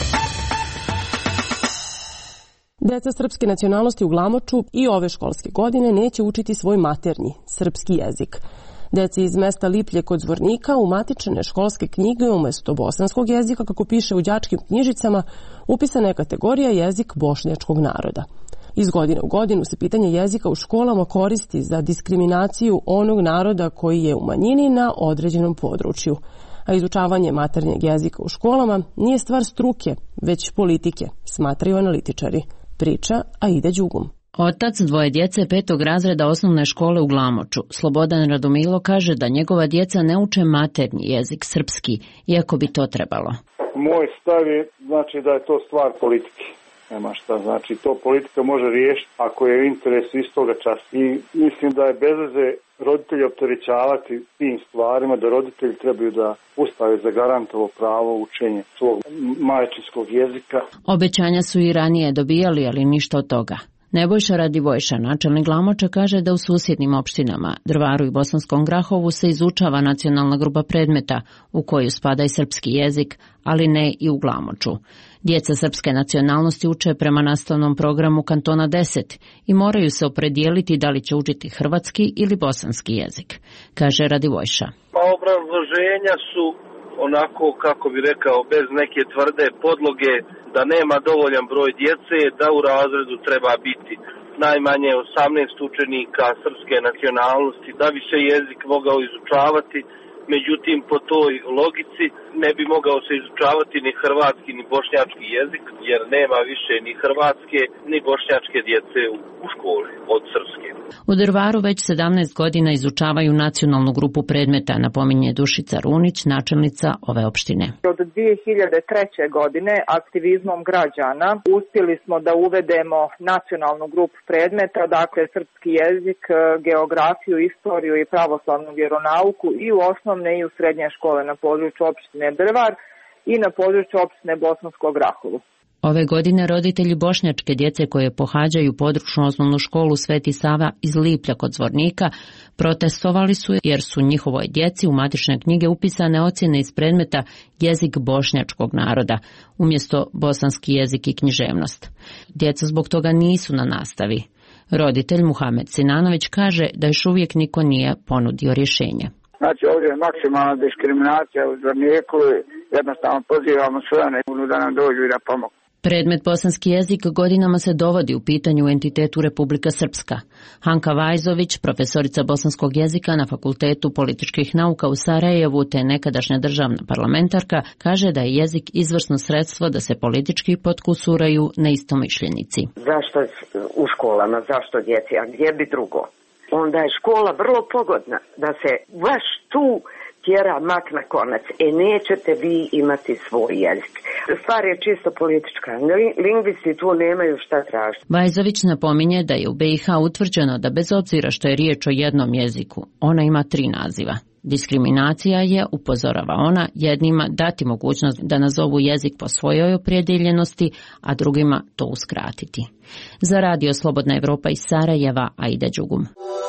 Deca srpske nacionalnosti u Glamoču i ove školske godine neće učiti svoj maternji, srpski jezik. Deci iz mesta Liplje kod Zvornika u matične školske knjige umjesto bosanskog jezika, kako piše u đačkim knjižicama, upisana je kategorija jezik bošnjačkog naroda. Iz godine u godinu se pitanje jezika u školama koristi za diskriminaciju onog naroda koji je u manjini na određenom području. A izučavanje maternjeg jezika u školama nije stvar struke, već politike, smatraju analitičari. Priča Aida Đugum. Otac dvoje djece petog razreda osnovne škole u Glamoču, Slobodan Radomilo, kaže da njegova djeca ne uče maternji jezik srpski, iako bi to trebalo. Moj stav je znači da je to stvar politike. Nema šta, znači to politika može riješiti ako je interes istoga časa. I mislim da je bez veze roditelji opterećavati tim stvarima, da roditelji trebaju da ustave zagarantovo pravo učenja svog majčinskog jezika. Obećanja su i ranije dobijali, ali ništa od toga. Nebojša Radivojša, načelnik Glamoča, kaže da u susjednim opštinama, Drvaru i Bosanskom Grahovu, se izučava nacionalna grupa predmeta u koju spada i srpski jezik, ali ne i u Glamoču. Djeca srpske nacionalnosti uče prema nastavnom programu Kantona deset i moraju se opredijeliti da li će učiti hrvatski ili bosanski jezik, kaže Radivojša. Obrazloženja su onako, kako bi rekao, bez neke tvrde podloge, da nema dovoljan broj djece, da u razredu treba biti najmanje osamnaest učenika srpske nacionalnosti, da bi se jezik mogao izučavati. Međutim, po toj logici ne bi mogao se izučavati ni hrvatski ni bošnjački jezik, jer nema više ni hrvatske ni bošnjačke djece u školi od srpske. U Drvaru već sedamnaest godina izučavaju nacionalnu grupu predmeta, napominje Dušica Runić, načelnica ove opštine. Od dvije hiljade treće. godine aktivizmom građana uspjeli smo da uvedemo nacionalnu grupu predmeta, dakle srpski jezik, geografiju, istoriju i pravoslavnu vjeronauku i u osnovne i u srednje škole na području opštine Drvar i na području opštine Bosanskog Grahovu. Ove godine roditelji bošnjačke djece koje pohađaju područnu osnovnu školu Sveti Sava iz Liplja kod Zvornika protestovali su jer su njihovoj djeci u matične knjige upisane ocjene iz predmeta jezik bošnjačkog naroda umjesto bosanski jezik i književnost. Djeca zbog toga nisu na nastavi. Roditelj Muhamed Sinanović kaže da još uvijek niko nije ponudio rješenje. Znači ovdje je maksimalna diskriminacija u Zvorniku i jednostavno pozivamo sve one da nam dođu i da pomogu. Predmet bosanski jezik godinama se dovodi u pitanju u entitetu Republika Srpska. Hanka Vajzović, profesorica bosanskog jezika na Fakultetu političkih nauka u Sarajevu te nekadašnja državna parlamentarka, kaže da je jezik izvrsno sredstvo da se politički potkusuraju neistomišljenici. Zašto u školama, zašto djeci, a gdje bi drugo? Onda je škola vrlo pogodna da se baš tu tjera mak na konac. E nećete vi imati svoj jezik. Stvar je čisto politička. Lingvisti tu nemaju šta tražiti. Vajzović napominje da je u B i H utvrđeno da bez obzira što je riječ o jednom jeziku, ona ima tri naziva. Diskriminacija je, upozorava ona, jednima dati mogućnost da nazovu jezik po svojoj opredjeljenosti, a drugima to uskratiti. Za Radio Slobodna Evropa iz Sarajeva, Aida Đugum.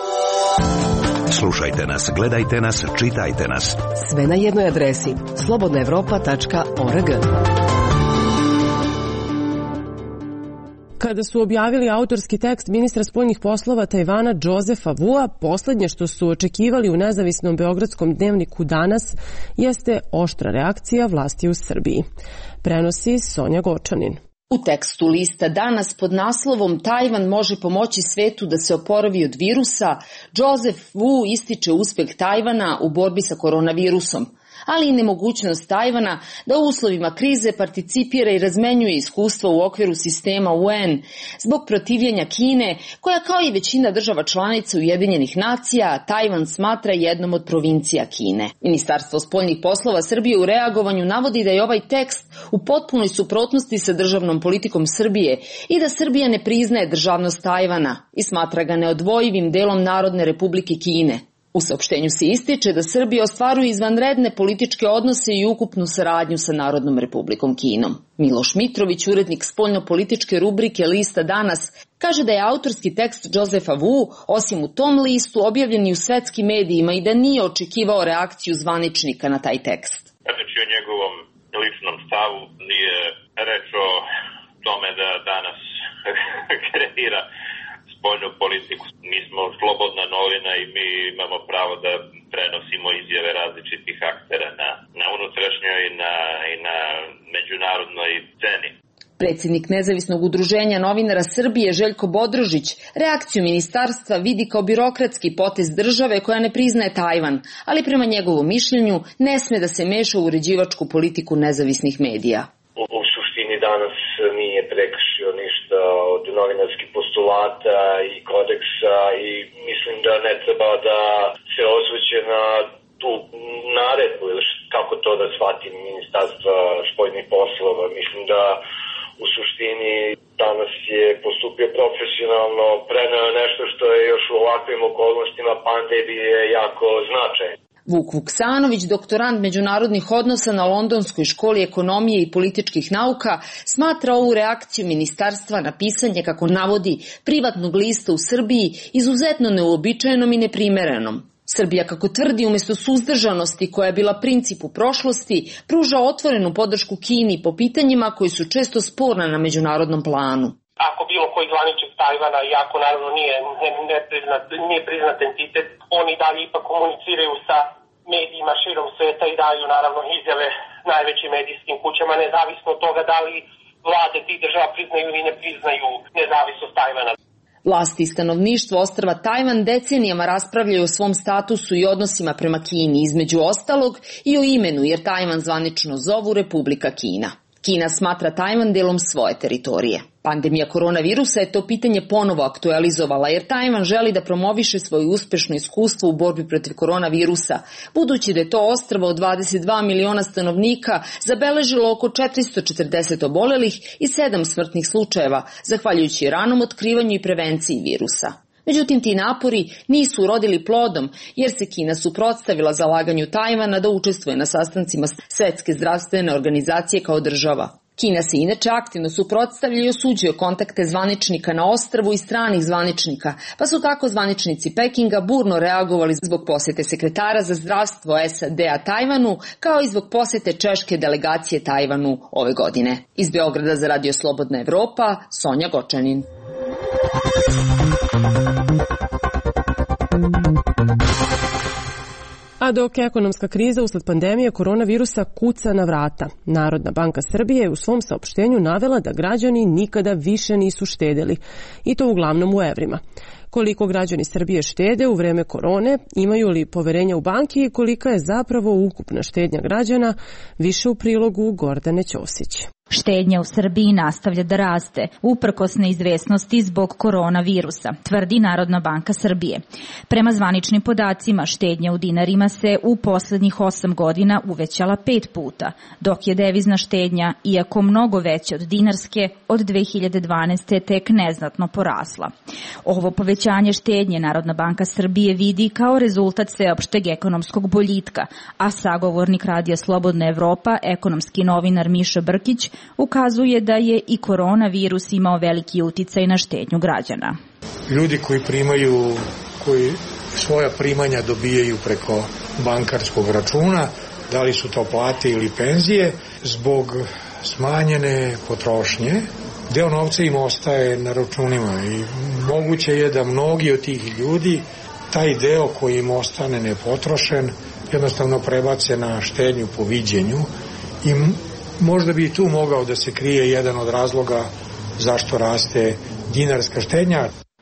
Slušajte nas, gledajte nas, čitajte nas. Sve na jednoj adresi slobodna evropa tačka org. Kada su objavili autorski tekst ministra spoljnih poslova Tajvana Džozefa Vua, posljednje što su očekivali u nezavisnom beogradskom dnevniku Danas jeste oštra reakcija vlasti u Srbiji. Prenosi Sonja Gočanin. U tekstu lista Danas pod naslovom Tajvan može pomoći svetu da se oporavi od virusa, Džozef Vu ističe uspjeh Tajvana u borbi sa koronavirusom. ali i nemogućnost Tajvana da u uslovima krize participira i razmenjuje iskustva u okviru sistema U N zbog protivljenja Kine, koja kao i većina država članica Ujedinjenih nacija Tajvan smatra jednom od provincija Kine. Ministarstvo spoljnih poslova Srbije u reagovanju navodi da je ovaj tekst u potpunoj suprotnosti sa državnom politikom Srbije i da Srbija ne priznaje državnost Tajvana i smatra ga neodvojivim delom Narodne Republike Kine. U saopštenju se ističe da Srbija ostvaruje izvanredne političke odnose i ukupnu saradnju sa Narodnom Republikom Kinom. Miloš Mitrović, urednik spoljno-političke rubrike lista Danas, kaže da je autorski tekst Josefa Wu, osim u tom listu, objavljen i u svetskim medijima i da nije očekivao reakciju zvaničnika na taj tekst. Reč je o njegovom ličnom stavu, nije reč o tome da danas kreira spoljnu politiku. Mi smo slobodna novina i mi imamo pravo da prenosimo izjave različitih aktera na, na unutrašnjoj i na, i na međunarodnoj sceni. Predsjednik Nezavisnog udruženja novinara Srbije Željko Bodrožić reakciju ministarstva vidi kao birokratski potez države koja ne priznaje Tajvan, ali prema njegovom mišljenju ne sme da se meša u uređivačku politiku nezavisnih medija. U, u suštini danas nije prekršio ništa od novinarskih postulata i kodeksa i mislim da ne treba da se osvrće na tu naredbu ili kako to da shvatim Ministarstva spoljnih poslova. Mislim da u suštini danas je postupio profesionalno, preneo nešto što je još u ovakvim okolnostima pandemije jako značajno. Vuk Vuksanović, doktorant međunarodnih odnosa na Londonskoj školi ekonomije i političkih nauka, smatra ovu reakciju ministarstva na pisanje, kako navodi, privatnog lista u Srbiji izuzetno neuobičajenom i neprimerenom. Srbija, kako tvrdi, umjesto suzdržanosti koja je bila princip u prošlosti, pruža otvorenu podršku Kini po pitanjima koji su često sporna na međunarodnom planu. Ako bilo koji zvaničnik Tajvana, iako naravno nije, ne, ne priznat, nije priznat entitet, oni dalje ipak komuniciraju sa medijima širom sveta i daju naravno izjave najvećim medijskim kućama, nezavisno od toga da li vlade tih država priznaju ili ne priznaju nezavisnost Tajvana. Vlasti i stanovništvo ostrva Tajvan decenijama raspravljaju o svom statusu i odnosima prema Kini, između ostalog i o imenu, jer Tajvan zvanično zovu Republika Kina. Kina smatra Tajvan delom svoje teritorije. Pandemija koronavirusa je to pitanje ponovo aktualizovala, jer Tajvan želi da promoviše svoje uspešno iskustvo u borbi protiv koronavirusa, budući da je to ostrvo od dvadeset dva miliona stanovnika zabeležilo oko četiristo četrdeset obolelih i sedam smrtnih slučajeva, zahvaljujući ranom otkrivanju i prevenciji virusa. Međutim, ti napori nisu urodili plodom, jer se Kina suprotstavila zalaganju Tajvana da učestvuje na sastancima Svetske zdravstvene organizacije kao država. Kina se inače aktivno suprotstavlja i osuđuje kontakte zvaničnika na ostrvu i stranih zvaničnika, pa su tako zvaničnici Pekinga burno reagovali zbog posete sekretara za zdravstvo S A D-a Tajvanu, kao i zbog posete češke delegacije Tajvanu ove godine. Iz Beograda za Radio Slobodna Evropa, Sonja Gočanin. A dok ekonomska kriza usled pandemije koronavirusa kuca na vrata, Narodna banka Srbije je u svom saopštenju navela da građani nikada više nisu štedeli, i to uglavnom u evrima. Koliko građani Srbije štede u vreme korone, imaju li poverenja u banki i kolika je zapravo ukupna štednja građana, više u prilogu Gordane Ćosić. Štednja u Srbiji nastavlja da raste, uprkos neizvesnosti zbog koronavirusa, tvrdi Narodna banka Srbije. Prema zvaničnim podacima, štednja u dinarima se u poslednjih osam godina uvećala pet puta, dok je devizna štednja, iako mnogo veća od dinarske, od dve hiljade dvanaeste. tek neznatno porasla. Ovo povećanje štednje Narodna banka Srbije vidi kao rezultat sveopšteg ekonomskog boljitka, a sagovornik Radija Slobodna Evropa, ekonomski novinar Miša Brkić, ukazuje da je i koronavirus imao veliki uticaj na štednju građana. Ljudi koji primaju, koji svoja primanja dobijaju preko bankarskog računa, da li su to plate ili penzije, zbog smanjene potrošnje, deo novca im ostaje na računima i moguće je da mnogi od tih ljudi taj deo koji im ostane nepotrošen jednostavno prebace na štednju po viđenju i možda bi i tu mogao da se krije jedan od razloga zašto raste dinarska štednja.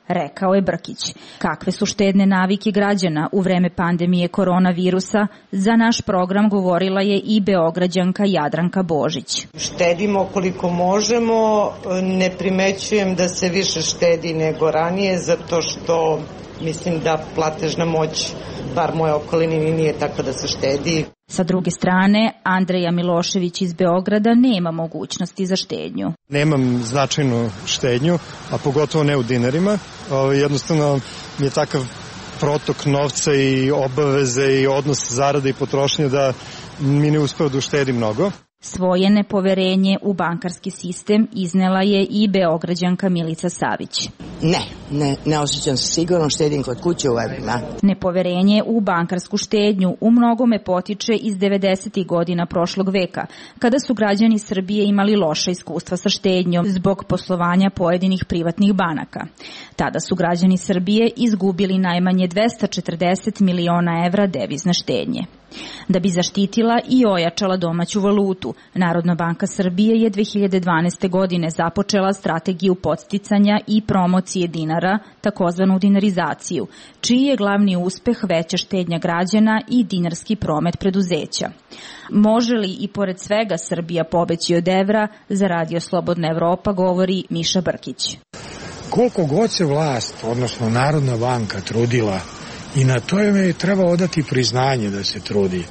rekao je Brkić. Kakve su štedne navike građana u vreme pandemije koronavirusa, za naš program govorila je i Beograđanka Jadranka Božić. Štedimo koliko možemo, ne primećujem da se više štedi nego ranije, zato što mislim da platežna moć, bar moje okolini, nije tako da se štedi. Sa druge strane, Andreja Milošević iz Beograda nema mogućnosti za štednju. Nemam značajnu štednju, a pogotovo ne u dinarima. Jednostavno mi je takav protok novca i obaveze i odnos zarade i potrošnje da mi ne uspeo da uštedi mnogo. Svoje nepoverenje u bankarski sistem iznela je i Beograđanka Milica Savić. Ne, ne, ne osjećam se sigurno, štedim kod kuće u evrima. Nepoverenje u bankarsku štednju u mnogome potiče iz devedesetih godina prošlog veka, kada su građani Srbije imali loša iskustva sa štednjom zbog poslovanja pojedinih privatnih banaka. Tada su građani Srbije izgubili najmanje dvesta četrdeset miliona evra devizne štednje. Da bi zaštitila i ojačala domaću valutu, Narodna banka Srbije je dve hiljade dvanaeste. godine započela strategiju podsticanja i promocije dinara, takozvanu dinarizaciju, čiji je glavni uspeh veća štednja građana i dinarski promet preduzeća. Može li i pored svega Srbija pobeći od evra, za Radio Slobodna Evropa govori Miša Brkić. Koliko god se vlast, odnosno Narodna banka, trudila, i na to je treba odati priznanje da se trudi,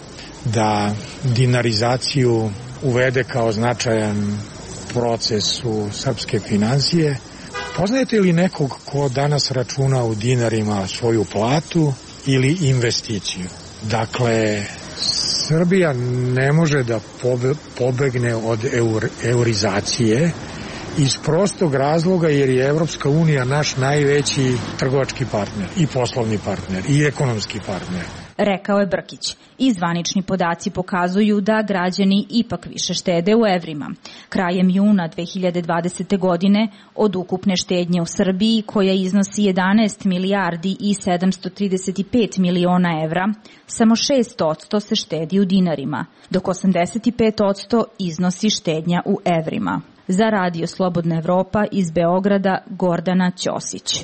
da dinarizaciju uvede kao značajan proces u srpske finansije. Poznajete li nekog ko danas računa u dinarima svoju platu ili investiciju? Dakle, Srbija ne može da pobegne od eur, eurizacije iz prostog razloga jer je Evropska unija naš najveći trgovački partner i poslovni partner i ekonomski partner. Rekao je Brkić. I zvanični podaci pokazuju da građani ipak više štede u evrima. Krajem juna dve hiljade dvadesete. godine od ukupne štednje u Srbiji, koja iznosi jedanaest milijardi i sedamsto trideset pet miliona evra, samo šest posto se štedi u dinarima, dok osamdeset pet posto iznosi štednja u evrima. Za Radio Slobodna Evropa iz Beograda Gordana Ćosić.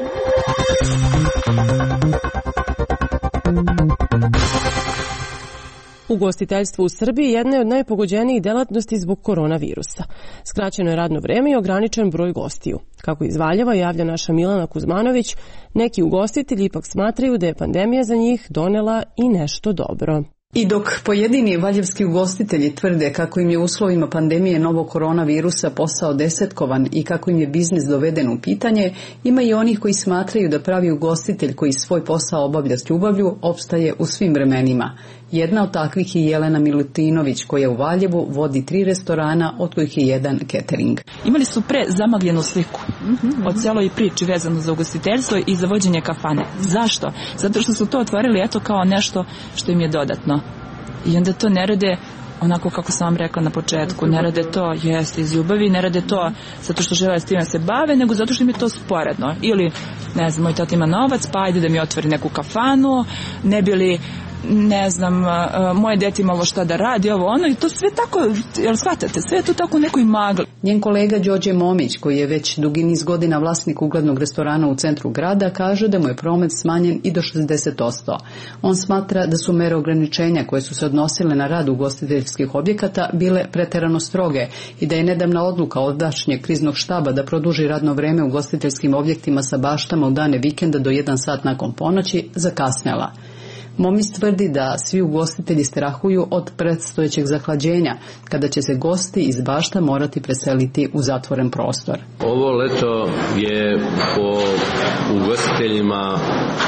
Ugostiteljstvo u Srbiji jedna je od najpogođenijih delatnosti zbog koronavirusa. Skraćeno je radno vreme i ograničen broj gostiju. Kako iz Valjeva javlja naša Milana Kuzmanović, neki ugostitelji ipak smatraju da je pandemija za njih donela i nešto dobro. I dok pojedini valjevski ugostitelji tvrde kako im je u uslovima pandemije novog koronavirusa posao desetkovan i kako im je biznis doveden u pitanje, ima i onih koji smatraju da pravi ugostitelj koji svoj posao obavlja s ljubavlju opstaje u svim vremenima. Jedna od takvih je Jelena Milutinović, koja u Valjevu vodi tri restorana, od kojih je jedan catering. Imali su pre zamagljenu sliku o celoj priči vezano za ugostiteljstvo i za vođenje kafane. Zašto? Zato što su to otvorili eto kao nešto što im je dodatno. I onda to ne rade onako kako sam vam rekla na početku, ne rade to jest iz ljubavi, ne rade to zato što žele s time se bave, nego zato što im je to sporedno. Ili, ne znam, moj tata ima novac, pa ajde da mi otvori neku kafanu, ne bi li ne znam, moje dete imalo šta da radi, ovo ono, i to sve tako, jel shvatate, sve je to tako u nekoj magli. Njen kolega Đorđe Momić, koji je već dugi niz godina vlasnik uglednog restorana u centru grada, kaže da mu je promet smanjen i do šezdeset posto. On smatra da su mere ograničenja koje su se odnosile na rad ugostiteljskih objekata bile preterano stroge i da je nedavna odluka odašnjeg kriznog štaba da produži radno vreme ugostiteljskim objektima sa baštama u dane vikenda do jedan sat nakon ponoći zakasnela. Momis tvrdi da svi ugostitelji strahuju od predstojećeg zahlađenja, kada će se gosti iz bašta morati preseliti u zatvoren prostor. Ovo leto je po ugostiteljima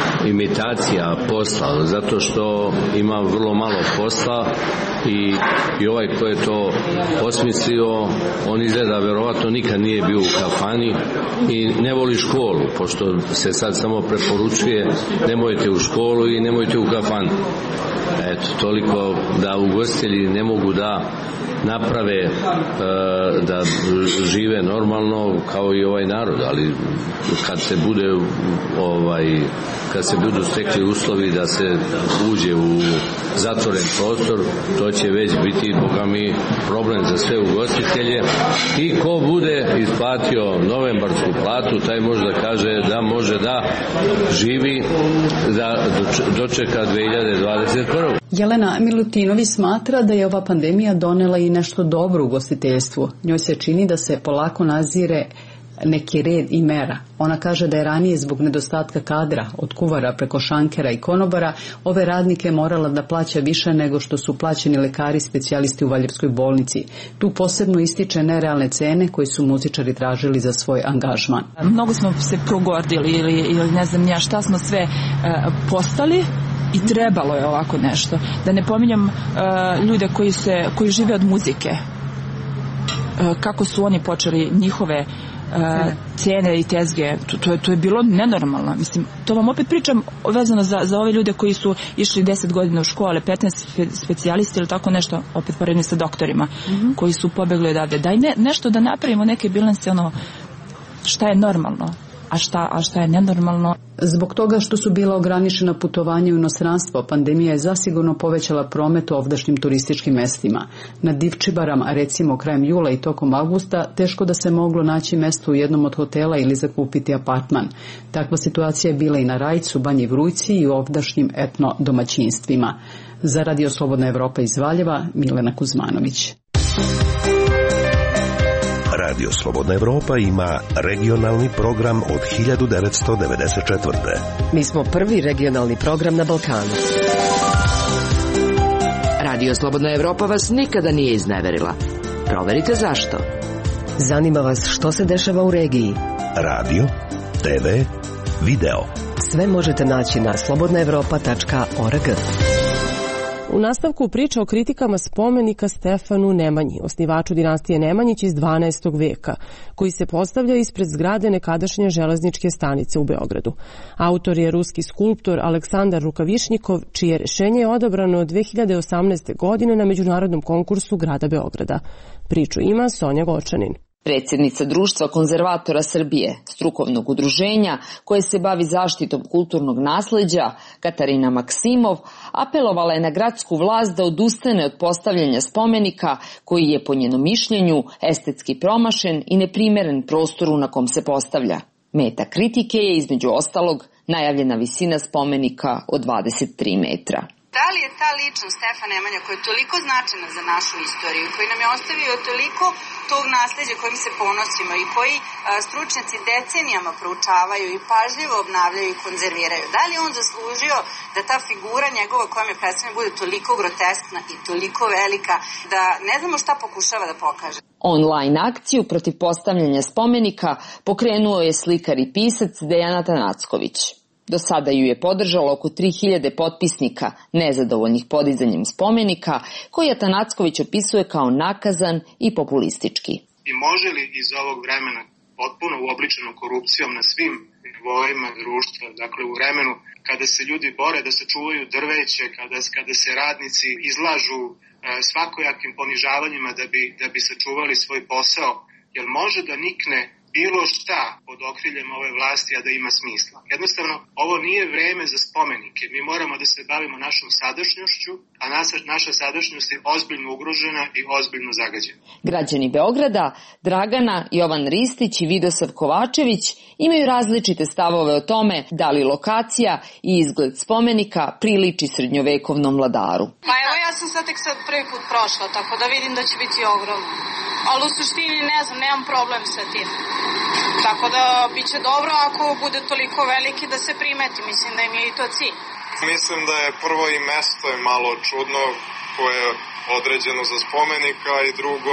imitacija posla, zato što ima vrlo malo posla i, i ovaj ko je to osmislio, on izgleda verovatno nikad nije bio u kafani i ne voli školu, pošto se sad samo preporučuje nemojte u školu i nemojte u kafanu. Eto, toliko da ugostitelji ne mogu da naprave, da žive normalno kao i ovaj narod, ali kad se bude ovaj, kad se budu stekli uslovi da se uđe u zatvoren prostor, to će već biti, boga mi, problem za sve ugostitelje. I ko bude isplatio novembarsku platu, taj može da kaže da može da živi, da dočeka dve hiljade dvadeset prve. Jelena Milutinović smatra da je ova pandemija donela i nešto dobro u ugostiteljstvu. Njoj se čini da se polako nazire neki red i mera. Ona kaže da je ranije zbog nedostatka kadra, od kuvara preko šankera i konobara, ove radnike morala da plaća više nego što su plaćeni lekari specijalisti u Valjevskoj bolnici. Tu posebno ističe nerealne cene koje su muzičari tražili za svoj angažman. Mnogo smo se progordili ili, ili ne znam ja šta smo sve e, postali i trebalo je ovako nešto. Da ne pominjam e, ljude koji, se, koji žive od muzike. E, kako su oni počeli njihove Uh, cene i tezge, to, to, je, to je bilo nenormalno. Mislim, to vam opet pričam vezano za, za ove ljude koji su išli deset godina u škole, petnaest specijalisti ili tako nešto, opet poredni sa doktorima, mm-hmm. koji su pobegli odavde. Daj ne, nešto da napravimo neke bilanse, ono, šta je normalno, a šta, a šta je nenormalno. Zbog toga što su bila ograničena putovanja u inostranstvo, pandemija je zasigurno povećala promet u ovdašnjim turističkim mestima. Na Divčibarama, recimo krajem jula i tokom avgusta, teško da se moglo naći mesto u jednom od hotela ili zakupiti apartman. Takva situacija je bila i na Rajcu, Banji Vrujci i u ovdašnjim etno domaćinstvima. Za Radio Slobodna Evropa iz Valjeva, Milena Kuzmanović. Radio Slobodna Evropa ima regionalni program od hiljadu devetsto devedeset četvrte. Mi smo prvi regionalni program na Balkanu. Radio Slobodna Evropa vas nikada nije izneverila. Proverite zašto. Zanima vas što se dešava u regiji. Radio, te ve, video. Sve možete naći na slobodna evropa tačka org. U nastavku priča o kritikama spomenika Stefanu Nemanji, osnivaču dinastije Nemanjić iz dvanaestog veka, koji se postavlja ispred zgrade nekadašnje železničke stanice u Beogradu. Autor je ruski skulptor Aleksandar Rukavišnjikov, čije rešenje je odabrano dve hiljade osamnaeste. godine na međunarodnom konkursu grada Beograda. Priču ima Sonja Gočanin. Predsjednica Društva konzervatora Srbije, strukovnog udruženja koje se bavi zaštitom kulturnog nasleđa, Katarina Maksimov, apelovala je na gradsku vlast da odustane od postavljanja spomenika koji je po njenom mišljenju estetski promašen i neprimeren prostoru na kom se postavlja. Meta kritike je između ostalog najavljena visina spomenika od dvadeset tri metra. Da li je ta ličnost Stefan Nemanja koja je toliko značajna za našu istoriju, koji nam je ostavio toliko tog nasleđa kojim se ponosimo i koji a, stručnjaci decenijama proučavaju i pažljivo obnavljaju i konzerviraju, da li je on zaslužio da ta figura njegova koja je predstavljena bude toliko groteskna i toliko velika da ne znamo šta pokušava da pokaže? Online akciju protiv postavljanja spomenika pokrenuo je slikar i pisac Dejan Atanacković. Do sada ju je podržalo oko tri hiljade potpisnika nezadovoljnih podizanjem spomenika, koji Atanacković opisuje kao nakazan i populistički. I može li iz ovog vremena potpuno uobličeno korupcijom na svim nivoima društva, dakle u vremenu kada se ljudi bore da sačuvaju drveće, kada, kada se radnici izlažu e, svakojakim ponižavanjima da bi, da bi sačuvali svoj posao, jel može da nikne bilo šta pod okriljem ove vlasti, a da ima smisla. Jednostavno, ovo nije vreme za spomenike. Mi moramo da se bavimo našom sadašnjošću, a naša, naša sadašnjost je ozbiljno ugrožena i ozbiljno zagađena. Građani Beograda, Dragana, Jovan Ristić i Vidosav Kovačević imaju različite stavove o tome da li lokacija i izgled spomenika priliči srednjovekovnom vladaru. Pa evo, ja sam sad tek sad prvi put prošla, tako da vidim da će biti ogromno. Ali u suštini ne znam, nemam problem sa tim. Tako da bit će dobro ako bude toliko veliki da se primeti, mislim da im je i to cilj. Mislim da je prvo i mesto je malo čudno koje je određeno za spomenika i drugo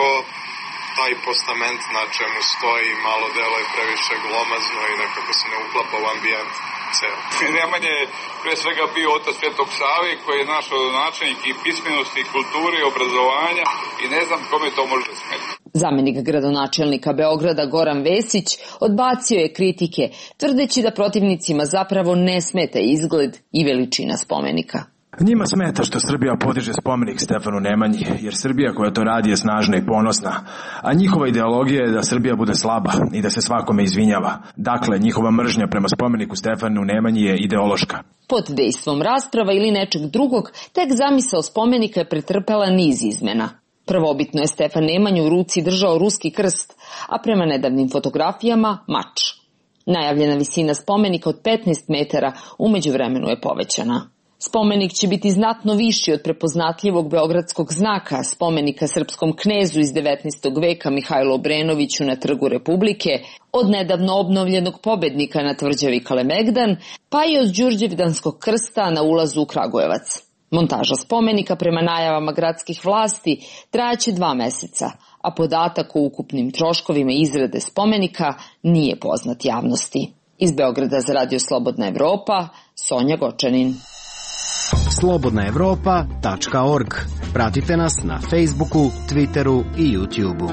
taj postament na čemu stoji malo delo je previše glomazno i nekako se ne uklapa u ambijent ceo. Nemanja je pre svega bio otac Svetog Save koji je naš rodonačelnik i pismenosti, i kulture, i obrazovanja i ne znam kome to može smetiti. Zamenik gradonačelnika Beograda Goran Vesić odbacio je kritike, tvrdeći da protivnicima zapravo ne smeta izgled i veličina spomenika. Njima smeta što Srbija podiže spomenik Stefanu Nemanji, jer Srbija koja to radi je snažna i ponosna, a njihova ideologija je da Srbija bude slaba i da se svakome izvinjava. Dakle, njihova mržnja prema spomeniku Stefanu Nemanji je ideološka. Pod dejstvom rasprava ili nečeg drugog, tek zamisao spomenika je pretrpela niz izmena. Prvobitno je Stefan Nemanju u ruci držao ruski krst, a prema nedavnim fotografijama mač. Najavljena visina spomenika od petnaest metara u međuvremenu je povećana. Spomenik će biti znatno viši od prepoznatljivog beogradskog znaka, spomenika srpskom knezu iz devetnaestog veka Mihajlu Obrenoviću na Trgu Republike, od nedavno obnovljenog pobednika na tvrđavi Kalemegdan, pa i od Đurđevdanskog krsta na ulazu u Kragujevac. Montaža spomenika prema najavama gradskih vlasti trajaće dva meseca, a podatak o ukupnim troškovima izrade spomenika nije poznat javnosti. Iz Beograda za Radio Slobodna Evropa, Sonja Gočanin. slobodna evropa tačka org. Pratite nas na Facebooku, Twitteru i YouTubeu.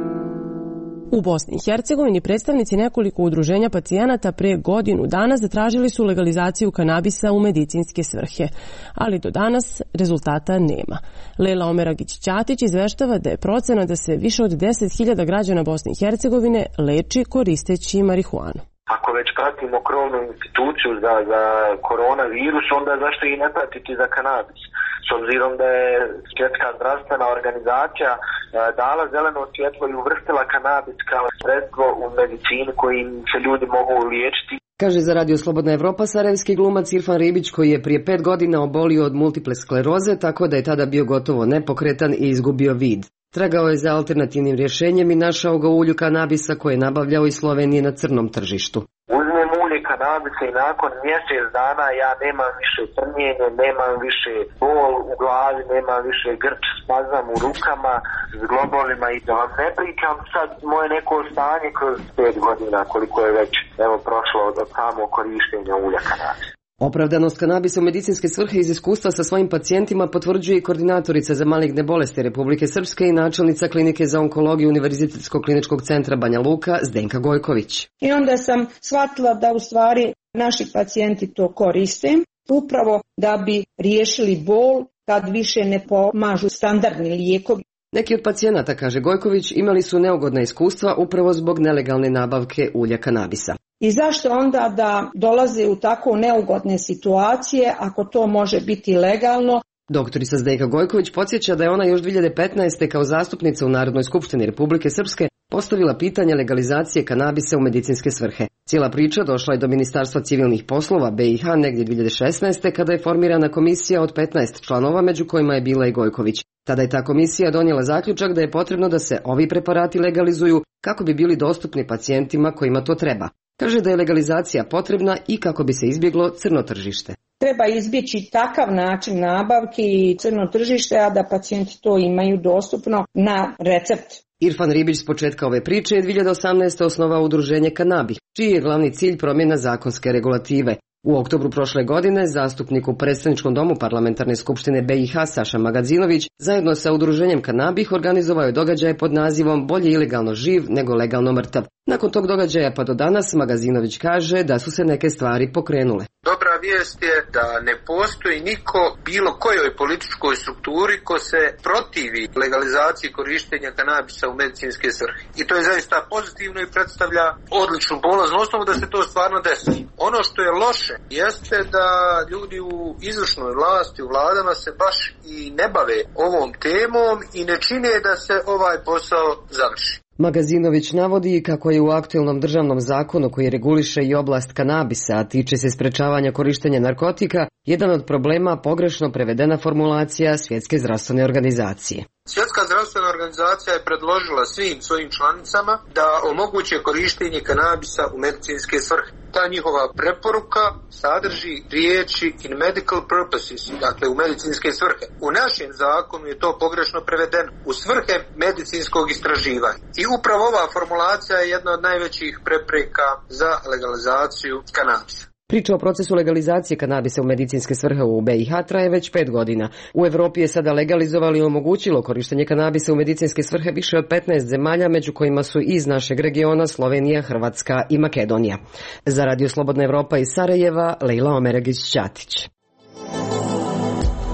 U Bosni i Hercegovini predstavnici nekoliko udruženja pacijenata pre godinu dana zatražili su legalizaciju kanabisa u medicinske svrhe, ali do danas rezultata nema. Lejla Omeragić-Ćatić izveštava da je procena da se više od deset hiljada građana Bosne i Hercegovine leči koristeći marihuanu. Ako već pratimo krovnu instituciju za, za koronavirus, onda zašto i ne pratiti za kanabis? S obzirom da je Svjetska zdravstvena organizacija dala zeleno svjetlo i uvrstila kanabis kao sredstvo u medicini kojim se ljudi mogu liječiti. Kaže za Radio Slobodna Evropa sarajevski glumac Irfan Ribić, koji je prije pet godina obolio od multiple skleroze, tako da je tada bio gotovo nepokretan i izgubio vid. Tragao je za alternativnim rješenjem i našao ga u ulju kanabisa koje je nabavljao iz Slovenije na crnom tržištu. Uzmem ulje kanabisa i nakon mjesec dana ja nemam više trnjenje, nemam više bol u glavi, nemam više grč, spazam u rukama, zglobovima i da vam ne pričam sad moje neko stanje kroz pet godina koliko je već evo prošlo od samog korištenja ulja kanabisa. Opravdanost kanabisa u medicinske svrhe iz iskustva sa svojim pacijentima potvrđuje i koordinatorica za maligne bolesti Republike Srpske i načelnica klinike za onkologiju Univerzitetskog kliničkog centra Banja Luka Zdenka Gojković. I onda sam shvatila da u stvari naši pacijenti to koriste upravo da bi riješili bol kad više ne pomažu standardni lijekovi. Neki od pacijenata, kaže Gojković, imali su neugodna iskustva upravo zbog nelegalne nabavke ulja kanabisa. I zašto onda da dolaze u tako neugodne situacije ako to može biti legalno? Doktorica Zdenka Gojković podsjeća da je ona još dvije hiljade petnaeste. kao zastupnica u Narodnoj skupštini Republike Srpske postavila pitanje legalizacije kanabisa u medicinske svrhe. Cijela priča došla je do Ministarstva civilnih poslova B i H negdje dvije hiljade šesnaeste. kada je formirana komisija od petnaest članova, među kojima je bila i Gojković. Tada je ta komisija donijela zaključak da je potrebno da se ovi preparati legalizuju kako bi bili dostupni pacijentima kojima to treba. Kaže da je legalizacija potrebna i kako bi se izbjeglo crno tržište. Treba izbjeći takav način nabavke i crno tržište, a da pacijenti to imaju dostupno na recept. Irfan Ribić s početka ove priče je dvije hiljade osamnaeste. osnovao udruženje Kanabi, čiji je glavni cilj promjena zakonske regulative. U oktobru prošle godine zastupnik u predstavničkom domu Parlamentarne skupštine B i H Saša Magazinović zajedno sa udruženjem Kanabih organizovao je događaj pod nazivom Bolje ilegalno živ nego legalno mrtav. Nakon tog događaja pa do danas Magazinović kaže da su se neke stvari pokrenule. Dobra vijest je da ne postoji niko bilo kojoj političkoj strukturi ko se protivi legalizaciji korištenja kanabisa u medicinske svrhe. I to je zaista pozitivno i predstavlja odličnu polaznu osnovu da se to stvarno desi. Ono što je loše jeste da ljudi u izvršnoj vlasti, u vladama se baš i ne bave ovom temom i ne čine da se ovaj posao završi. Magazinović navodi kako je u aktuelnom državnom zakonu koji reguliše i oblast kanabisa, a tiče se sprečavanja korištenja narkotika, jedan od problema pogrešno prevedena formulacija Svjetske zdravstvene organizacije. Svjetska zdravstvena organizacija je predložila svim svojim članicama da omoguće korištenje kanabisa u medicinske svrhe. Ta njihova preporuka sadrži riječi in medical purposes, dakle u medicinske svrhe. U našem zakonu je to pogrešno prevedeno u svrhe medicinskog istraživanja. I upravo ova formulacija je jedna od najvećih prepreka za legalizaciju kanabisa. Priča o procesu legalizacije kanabisa u medicinske svrhe u B i H traje već pet godina. U Evropi je sada legalizovalo i omogućilo korištenje kanabisa u medicinske svrhe više od petnaest zemalja, među kojima su iz našeg regiona Slovenija, Hrvatska i Makedonija. Za Radio Slobodna Evropa iz Sarajeva, Lejla Omeragić-Ćatić.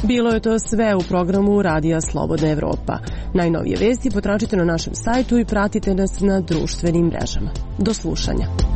Bilo je to sve u programu Radija Slobodna Evropa. Najnovije vesti potražite na našem sajtu i pratite nas na društvenim mrežama. Do slušanja.